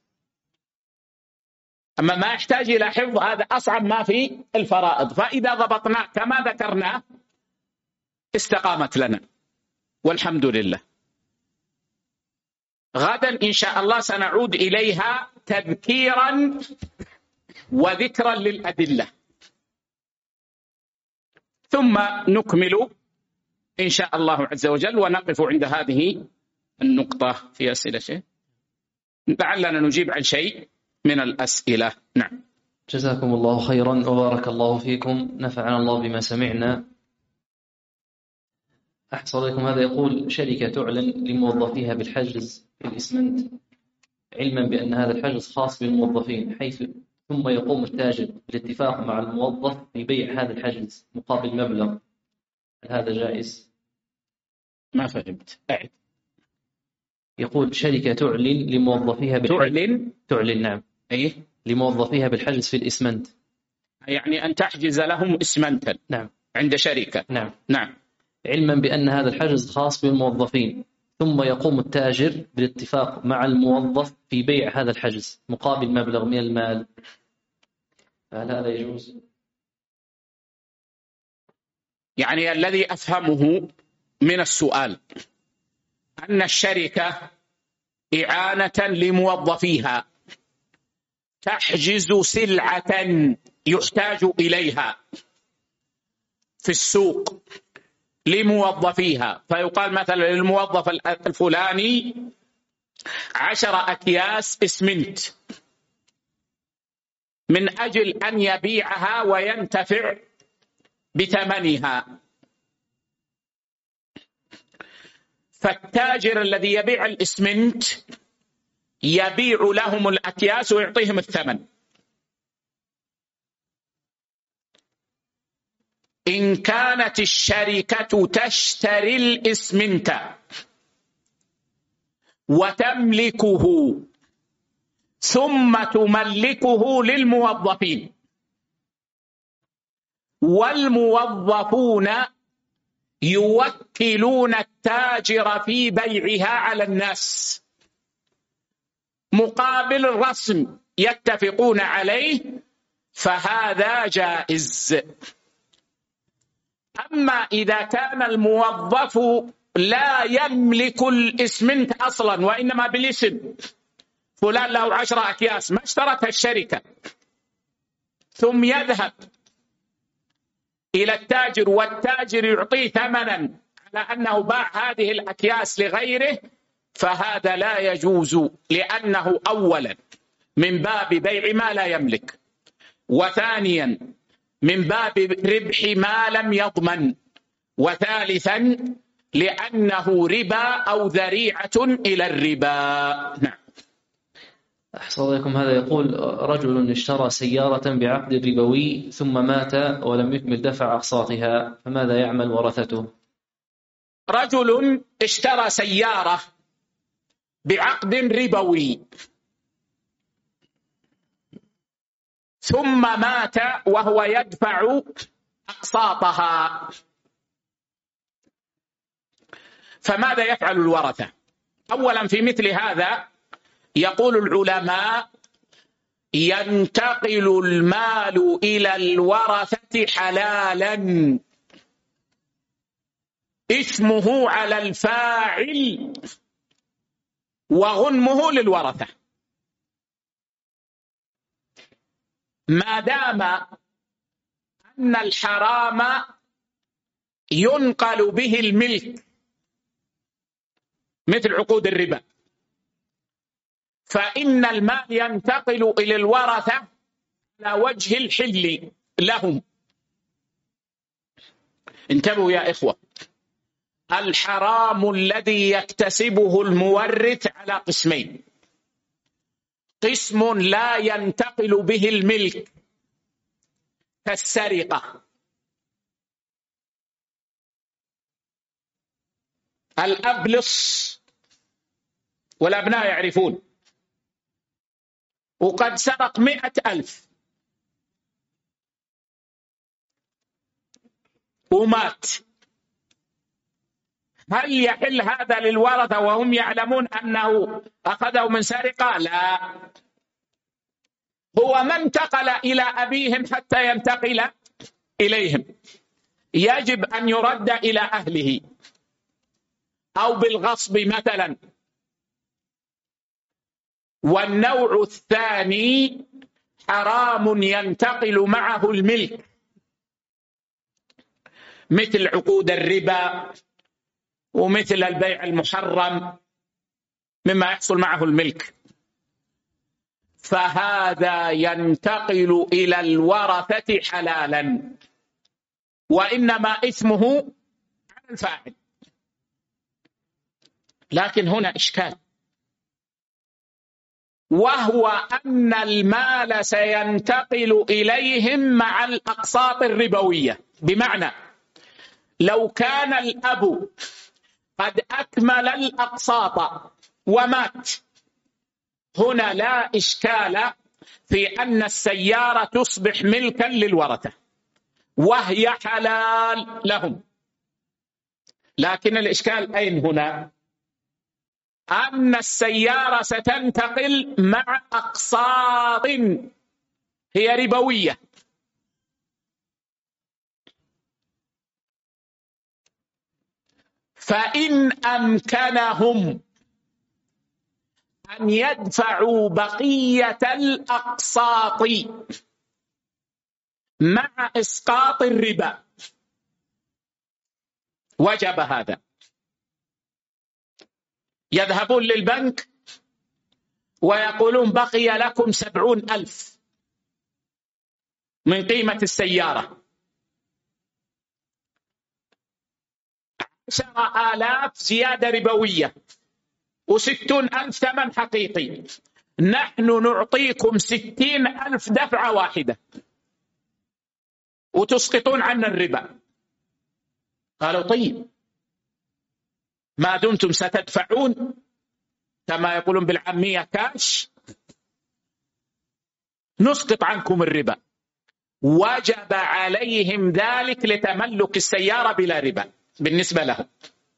A: أما ما يحتاج إلى حفظ هذا أصعب ما في الفرائض، فإذا ضبطناه كما ذكرنا استقامت لنا والحمد لله. غدا إن شاء الله سنعود إليها تذكيرا وذكرا للأدلة، ثم نكمل إن شاء الله عز وجل، ونقف عند هذه النقطة. في أسئلة شيء؟ لعلنا نجيب عن شيء من الأسئلة. نعم.
B: جزاكم الله خيرا وبارك الله فيكم، نفعنا الله بما سمعنا. أحسن عليكم. هذا يقول: شركة تعلن لموظفيها بالحجز في الإسمنت، علما بأن هذا الحجز خاص بالموظفين، حيث ثم يقوم التاجر بالاتفاق مع الموظف ببيع هذا الحجز مقابل مبلغ، هل هذا جائز؟
A: ما فهمت، أعد.
B: يقول: شركة تعلن لموظفيها بالحجز.
A: تعلن
B: تعلن نعم
A: أيه؟
B: لموظفيها بالحجز في الإسمنت،
A: يعني أن تحجز لهم إسمنتا.
B: نعم.
A: عند شركة.
B: نعم.
A: نعم.
B: علما بأن هذا الحجز خاص بالموظفين، ثم يقوم التاجر بالاتفاق مع الموظف في بيع هذا الحجز مقابل مبلغ من المال، هل هذا يجوز؟
A: يعني الذي أفهمه من السؤال أن الشركة إعانة لموظفيها تحجز سلعة يحتاج إليها في السوق لموظفيها، فيقال مثلا للموظف الفلاني عشر أكياس إسمنت من أجل أن يبيعها وينتفع بثمنها، فالتاجر الذي يبيع الإسمنت يبيع لهم الأكياس ويعطيهم الثمن. إن كانت الشركة تشتري الإسمنت وتملكه ثم تملكه للموظفين، والموظفون يوكلون التاجر في بيعها على الناس مقابل الرسم يتفقون عليه، فهذا جائز. أما إذا كان الموظف لا يملك الإسمنت أصلا وإنما بالاسم، فلان له عشرة أكياس ما اشترتها الشركة، ثم يذهب إلى التاجر والتاجر يعطيه ثمنا على أنه باع هذه الأكياس لغيره، فهذا لا يجوز، لأنه أولا من باب بيع ما لا يملك، وثانيا من باب ربح ما لم يضمن، وثالثا لأنه ربا أو ذريعة إلى الربا. نعم.
B: أحسن عليكم. هذا يقول: رجل اشترى سيارة بعقد ربوي ثم مات ولم يكمل دفع أقساطها، فماذا يعمل ورثته؟
A: رجل اشترى سيارة بعقد ربوي ثم مات وهو يدفع أقساطها، فماذا يفعل الورثة؟ أولا في مثل هذا يقول العلماء: ينتقل المال إلى الورثة حلالا، إثمه على الفاعل وغنمه للورثة، ما دام أن الحرام ينقل به الملك مثل عقود الربا، فإن المال ينتقل إلى الورثة على وجه الحل لهم. انتبهوا يا إخوة، الحرام الذي يكتسبه المورث على قسمين: قسم لا ينتقل به الملك كالسرقة، الأب لص والأبناء يعرفون وقد سرق مئة ألف ومات، هل يحل هذا للورثة وهم يعلمون أنه أخذه من سرقة؟ لا، هو ما انتقل إلى أبيهم حتى ينتقل إليهم، يجب أن يرد إلى أهله أو بالغصب مثلا. والنوع الثاني حرام ينتقل معه الملك مثل عقود الربا ومثل البيع المحرم مما يحصل معه الملك، فهذا ينتقل إلى الورثة حلالا، وإنما إثمه على الفاعل. لكن هنا إشكال، وهو أن المال سينتقل إليهم مع الأقساط الربوية، بمعنى لو كان الأب قد أكمل الأقساط ومات، هنا لا إشكال في أن السيارة تصبح ملكا للورثة وهي حلال لهم. لكن الإشكال أين هنا؟ أن السيارة ستنتقل مع أقساط هي ربوية، فإن أمكنهم أن يدفعوا بقية الأقساط مع إسقاط الربا وجب هذا. يذهبون للبنك ويقولون بقي لكم سبعون ألف من قيمة السيارة، عشرة آلاف زيادة ربوية وستون ألف ثمن حقيقي، نحن نعطيكم ستين ألف دفعة واحدة. وتسقطون عنا الربا. قالوا طيب ما دمتم ستدفعون كما يقولون بالعامية كاش، نسقط عنكم الربا. وجب عليهم ذلك لتملك السيارة بلا ربا بالنسبة لهم.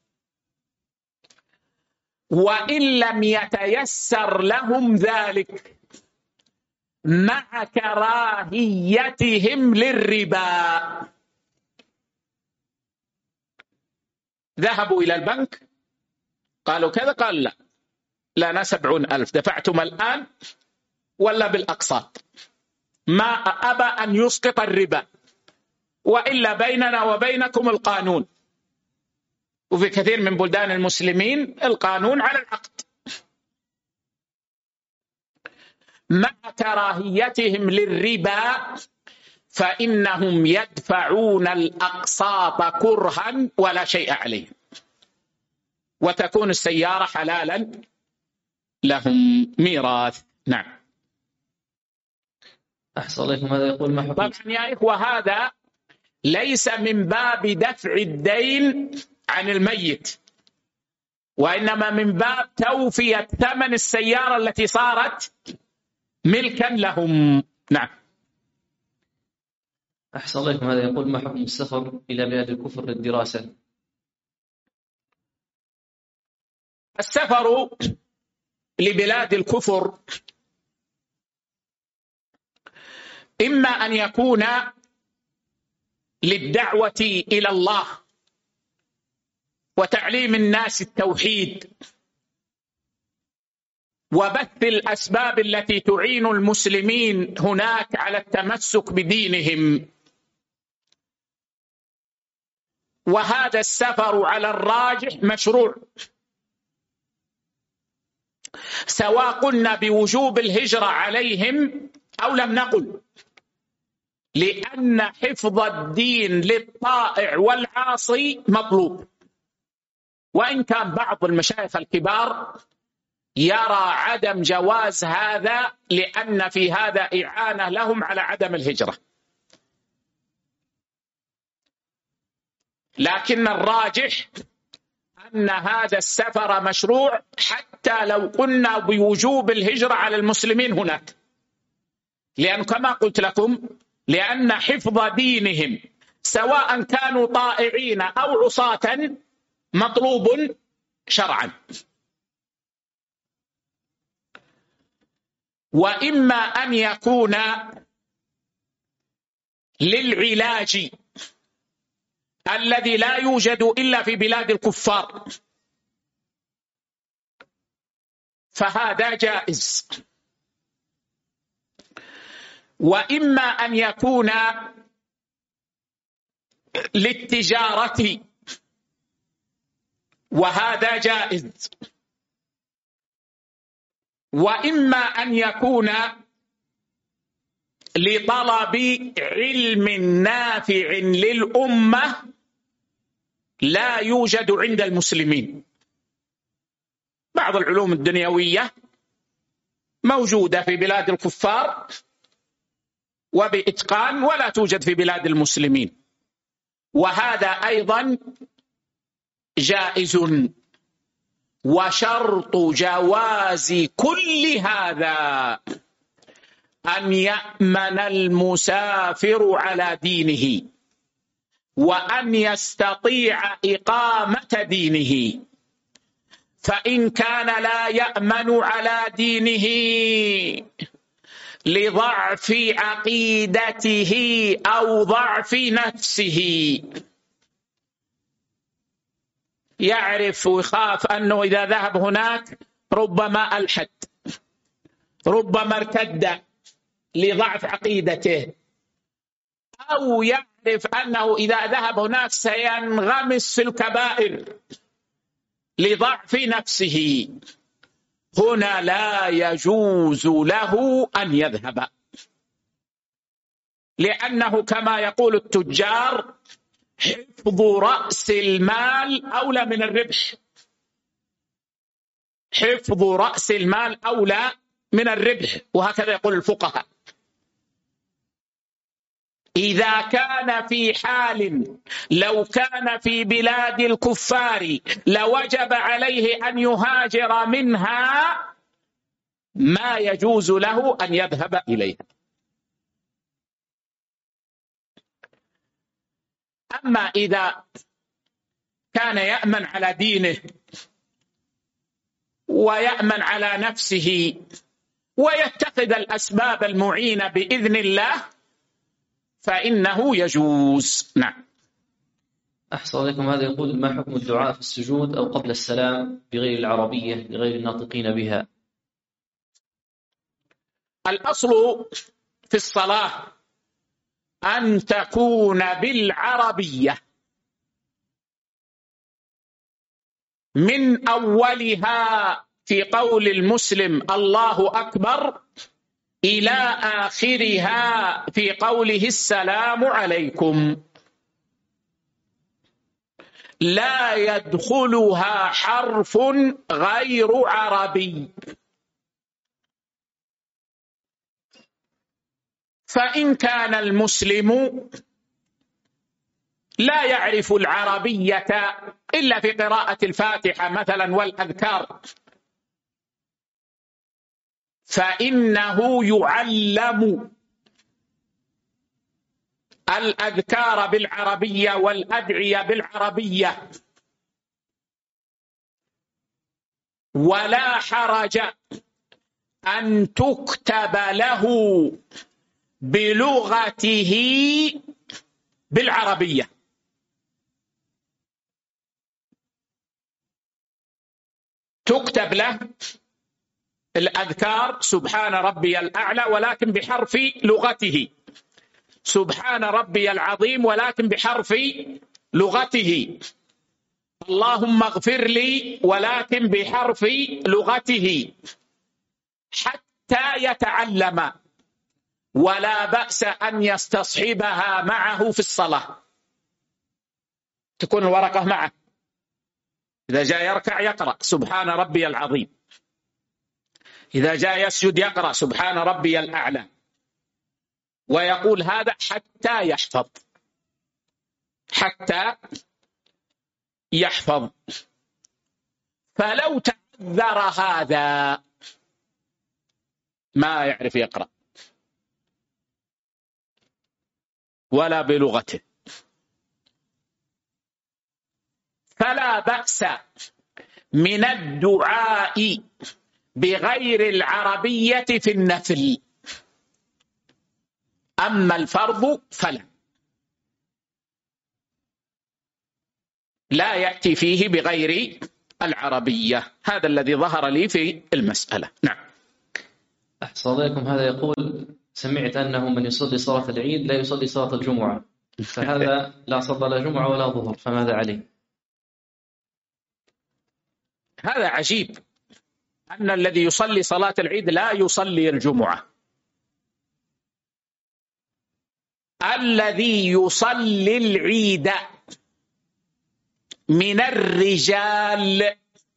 A: وإن لم يتيسر لهم ذلك مع كراهيتهم للربا، ذهبوا إلى البنك قالوا كذا، قال لا لنا سبعون ألف، دفعتم الآن ولا بالأقساط، ما أبى أن يسقط الربا، وإلا بيننا وبينكم القانون. وفي كثير من بلدان المسلمين القانون على العقد. مع كراهيتهم للربا فإنهم يدفعون الأقساط كرها ولا شيء عليهم، وتكون السيارة حلالا لهم ميراث. نعم.
B: أحسن الله. هذا يقول ما حكم؟
A: طبعا يا إخوة هذا ليس من باب دفع الدين عن الميت، وإنما من باب توفية ثمن السيارة التي صارت ملكا لهم. نعم.
B: أحسن الله. هذا يقول ما حكم السفر إلى بلاد الكفر للدراسة؟
A: السفر لبلاد الكفر إما أن يكون للدعوة إلى الله وتعليم الناس التوحيد وبث الأسباب التي تعين المسلمين هناك على التمسك بدينهم، وهذا السفر على الراجح مشروع، سواء قلنا بوجوب الهجرة عليهم أو لم نقل، لأن حفظ الدين للطائع والعاصي مطلوب. وإن كان بعض المشايخ الكبار يرى عدم جواز هذا لأن في هذا إعانة لهم على عدم الهجرة، لكن الراجح أن هذا السفر مشروع حتى لو قلنا بوجوب الهجرة على المسلمين هناك، لأن كما قلت لكم لأن حفظ دينهم سواء كانوا طائعين أو عصاة مطلوب شرعا. وإما أن يكون للعلاج الذي لا يوجد إلا في بلاد الكفار، فهذا جائز. وإما أن يكون للتجارة، وهذا جائز. وإما أن يكون لطلب علم نافع للأمة لا يوجد عند المسلمين. بعض العلوم الدنيوية موجودة في بلاد الكفار وبإتقان ولا توجد في بلاد المسلمين، وهذا أيضا جائز. وشرط جواز كل هذا أن يأمن المسافر على دينه وأن يستطيع إقامة دينه، فإن كان لا يأمن على دينه لضعف عقيدته أو ضعف نفسه، يعرف ويخاف أنه إذا ذهب هناك ربما ألحد، ربما ارتد لضعف عقيدته، أو يعرف أنه إذا ذهب هناك سينغمس في الكبائر لضعف نفسه، هنا لا يجوز له أن يذهب، لأنه كما يقول التجار حفظ رأس المال أولى من الربح. حفظ رأس المال أولى من الربح، وهكذا يقول الفقهاء. إذا كان في حال لو كان في بلاد الكفار لوجب عليه أن يهاجر منها، ما يجوز له أن يذهب إليها. أما إذا كان يأمن على دينه ويأمن على نفسه ويتخذ الأسباب المعينة بإذن الله فإنه يجوز. نعم.
B: أحسن عليكم. هذا يقول: ما حكم الدعاء في السجود أو قبل السلام بغير العربية لغير الناطقين بها؟
A: الأصل في الصلاة أن تكون بالعربية من أولها في قول المسلم الله أكبر إلى آخرها في قوله السلام عليكم، لا يدخلها حرف غير عربي. فإن كان المسلم لا يعرف العربية إلا في قراءة الفاتحة مثلا والأذكار، فإنه يعلم الأذكار بالعربية والأدعية بالعربية، ولا حرج أن تكتب له بلغته بالعربية. تكتب له الأذكار سبحان ربي الأعلى ولكن بحرف لغته، سبحان ربي العظيم ولكن بحرف لغته، اللهم اغفر لي ولكن بحرف لغته، حتى يتعلم. ولا بأس أن يستصحبها معه في الصلاة، تكون الورقة معه، إذا جاء يركع يقرأ سبحان ربي العظيم، إذا جاء يسجد يقرأ سبحان ربي الأعلى، ويقول هذا حتى يحفظ، حتى يحفظ. فلو تعذر هذا ما يعرف يقرأ ولا بلغته، فلا بأس من الدعاء بغير العربية في النفل، أما الفرض فلا، لا يأتي فيه بغير العربية. هذا الذي ظهر لي في المسألة. نعم.
B: أحسن عليكم. هذا يقول: سمعت أنه من يصلي صلاة العيد لا يصلي صلاة الجمعة، فهذا لا صلى لا جمعة ولا ظهر، فماذا عليه؟
A: هذا عجيب، أن الذي يصلي صلاة العيد لا يصلي الجمعة. الذي يصلي العيد من الرجال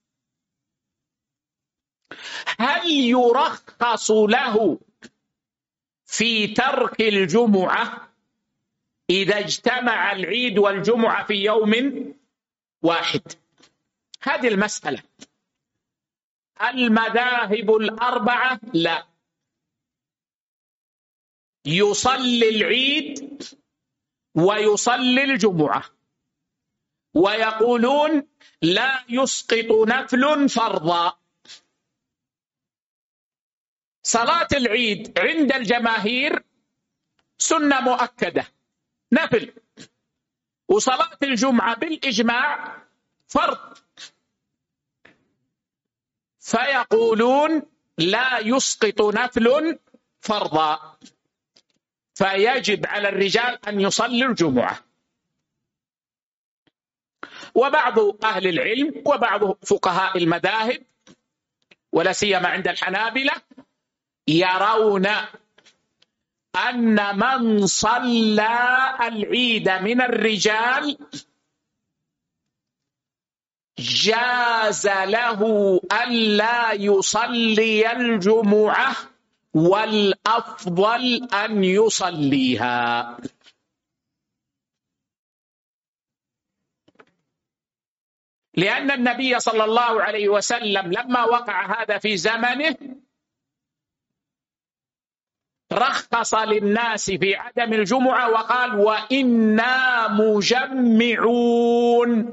A: هل يرخص له في ترك الجمعة إذا اجتمع العيد والجمعة في يوم واحد؟ هذه المسألة. المذاهب الأربعة لا، يصلي العيد ويصلي الجمعة، ويقولون لا يسقط نفل فرضا. صلاة العيد عند الجماهير سنة مؤكدة نفل، وصلاة الجمعة بالإجماع فرض، فيقولون لا يسقط نفل فرضا، فيجب على الرجال أن يصلوا الجمعة. وبعض أهل العلم وبعض فقهاء المذاهب ولا سيما عند الحنابلة يرون أن من صلى العيد من الرجال جاز له ألا يصلي الجمعة، والأفضل أن يصليها. لأن النبي صلى الله عليه وسلم لما وقع هذا في زمنه رخص للناس في عدم الجمعة وقال وإنا مجمعون.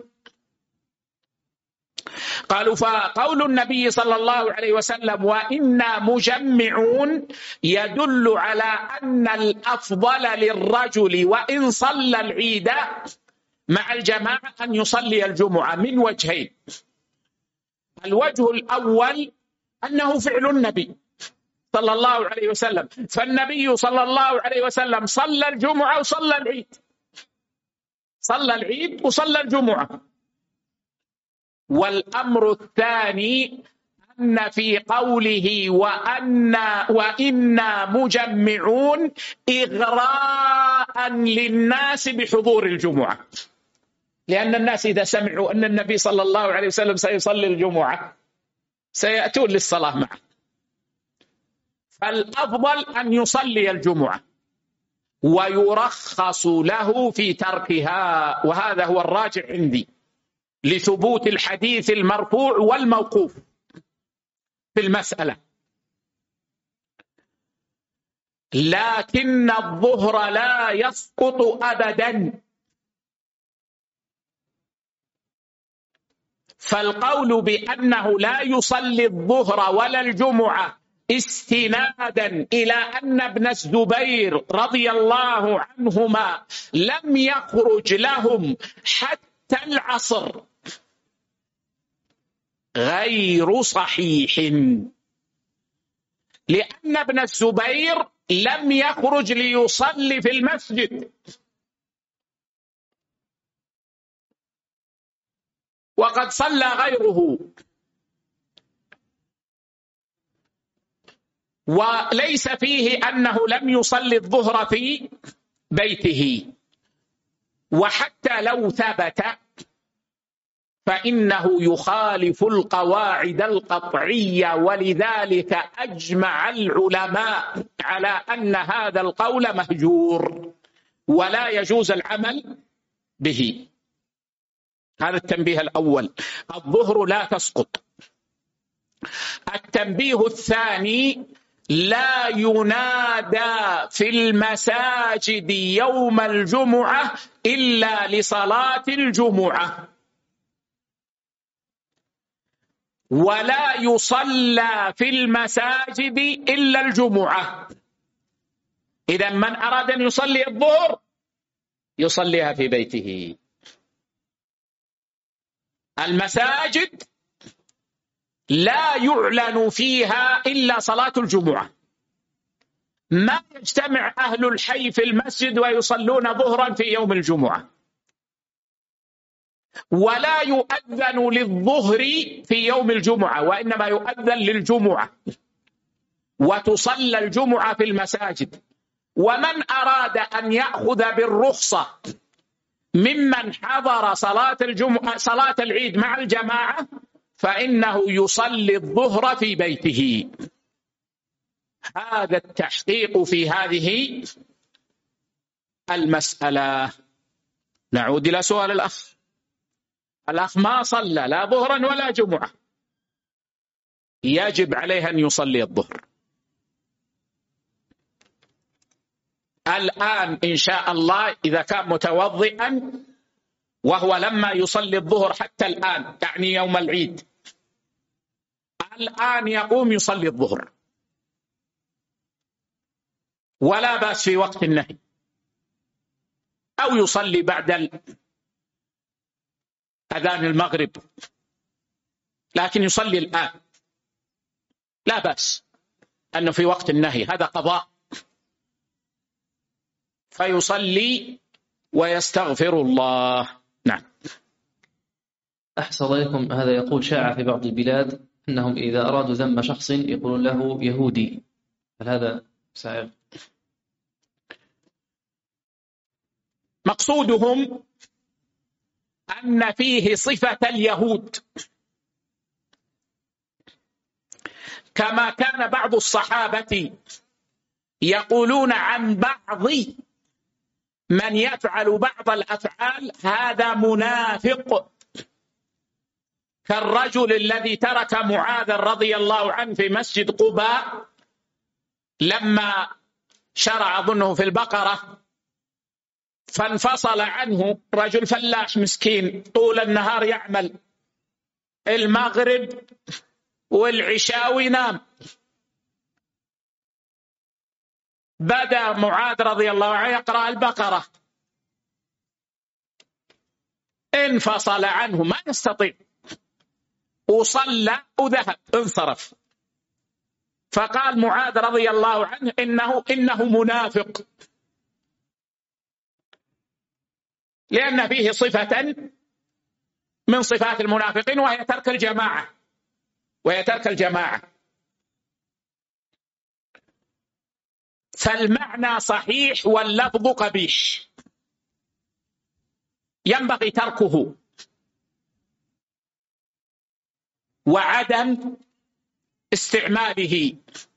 A: قالوا فقول النبي صلى الله عليه وسلم وإنا مجمعون يدل على أن الأفضل للرجل وإن صلى العيد مع الجماعة أن يصلي الجمعة من وجهين. الوجه الأول أنه فعل النبي صلى الله عليه وسلم، فالنبي صلى الله عليه وسلم صلى الجمعة وصلى العيد، صلى العيد وصلى الجمعة. والأمر الثاني أن في قوله وأنا وإنا مجمعون إغراء للناس بحضور الجمعة، لأن الناس إذا سمعوا أن النبي صلى الله عليه وسلم سيصلي الجمعة سيأتون للصلاة معه. فالأفضل أن يصلي الجمعة ويرخص له في تركها، وهذا هو الراجع عندي لثبوت الحديث المرفوع والموقوف في المسألة. لكن الظهر لا يسقط أبدا، فالقول بأنه لا يصلي الظهر ولا الجمعة استنادا إلى أن ابن الزبير رضي الله عنهما لم يخرج لهم حتى العصر غير صحيح، لأن ابن الزبير لم يخرج ليصلي في المسجد، وقد صلى غيره، وليس فيه أنه لم يصلي الظهر في بيته. وحتى لو ثبت فإنه يخالف القواعد القطعية، ولذلك أجمع العلماء على أن هذا القول مهجور ولا يجوز العمل به. هذا التنبيه الأول، الظهر لا تسقط. التنبيه الثاني، لا ينادى في المساجد يوم الجمعة إلا لصلاة الجمعة، ولا يصلى في المساجد إلا الجمعة. إذا من أراد أن يصلي الظهر يصليها في بيته. المساجد لا يعلن فيها إلا صلاة الجمعة، ما يجتمع أهل الحي في المسجد ويصلون ظهرا في يوم الجمعة، ولا يؤذن للظهر في يوم الجمعة، وإنما يؤذن للجمعة وتصلى الجمعة في المساجد. ومن أراد أن يأخذ بالرخصة ممن حضر صلاة الجمعة صلاة العيد مع الجماعة فإنه يصلي الظهر في بيته. هذا التحقيق في هذه المسألة. نعود إلى سؤال الأخ. الأخ ما صلى لا ظهرا ولا جمعة، يجب عليه أن يصلي الظهر. الآن إن شاء الله إذا كان متوضئا، وهو لما يصلي الظهر حتى الآن يعني يوم العيد، الآن يقوم يصلي الظهر ولا بأس في وقت النهي، أو يصلي بعد أذان المغرب، لكن يصلي الآن لا بأس، أنه في وقت النهي هذا قضاء، فيصلي ويستغفر الله. نعم.
B: أحسن عليكم. هذا يقول شاع في بعض البلاد أنهم إذا أرادوا ذم شخص يقولون له يهودي، هل هذا سائغ؟
A: مقصودهم أن فيه صفة اليهود، كما كان بعض الصحابة يقولون عن بعض من يفعل بعض الأفعال هذا منافق، كالرجل الذي ترك معاذ رضي الله عنه في مسجد قباء لما شرع أظنه في البقرة، فانفصل عنه رجل فلاح مسكين طول النهار يعمل، المغرب والعشاء وينام. بدأ معاذ رضي الله عنه يقرأ البقرة، انفصل عنه ما يستطيع، وصلى وذهب انصرف. فقال معاذ رضي الله عنه إنه إنه منافق، لأن فيه صفة من صفات المنافقين وهي ترك الجماعة وهي ترك الجماعة. فالمعنى صحيح واللفظ قبيح، ينبغي تركه وعدم استعماله،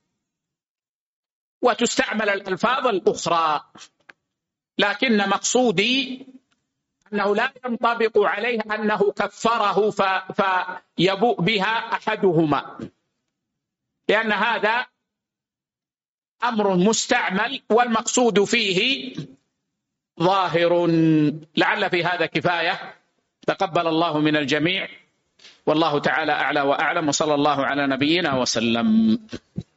A: وتستعمل الألفاظ الأخرى. لكن مقصودي أنه لا ينطبق عليه أنه كفره فيبوء بها أحدهما، لأن هذا أمر مستعمل والمقصود فيه ظاهر. لعل في هذا كفاية. تقبل الله من الجميع، والله تعالى أعلى وأعلم، وصلى الله على نبينا وسلم.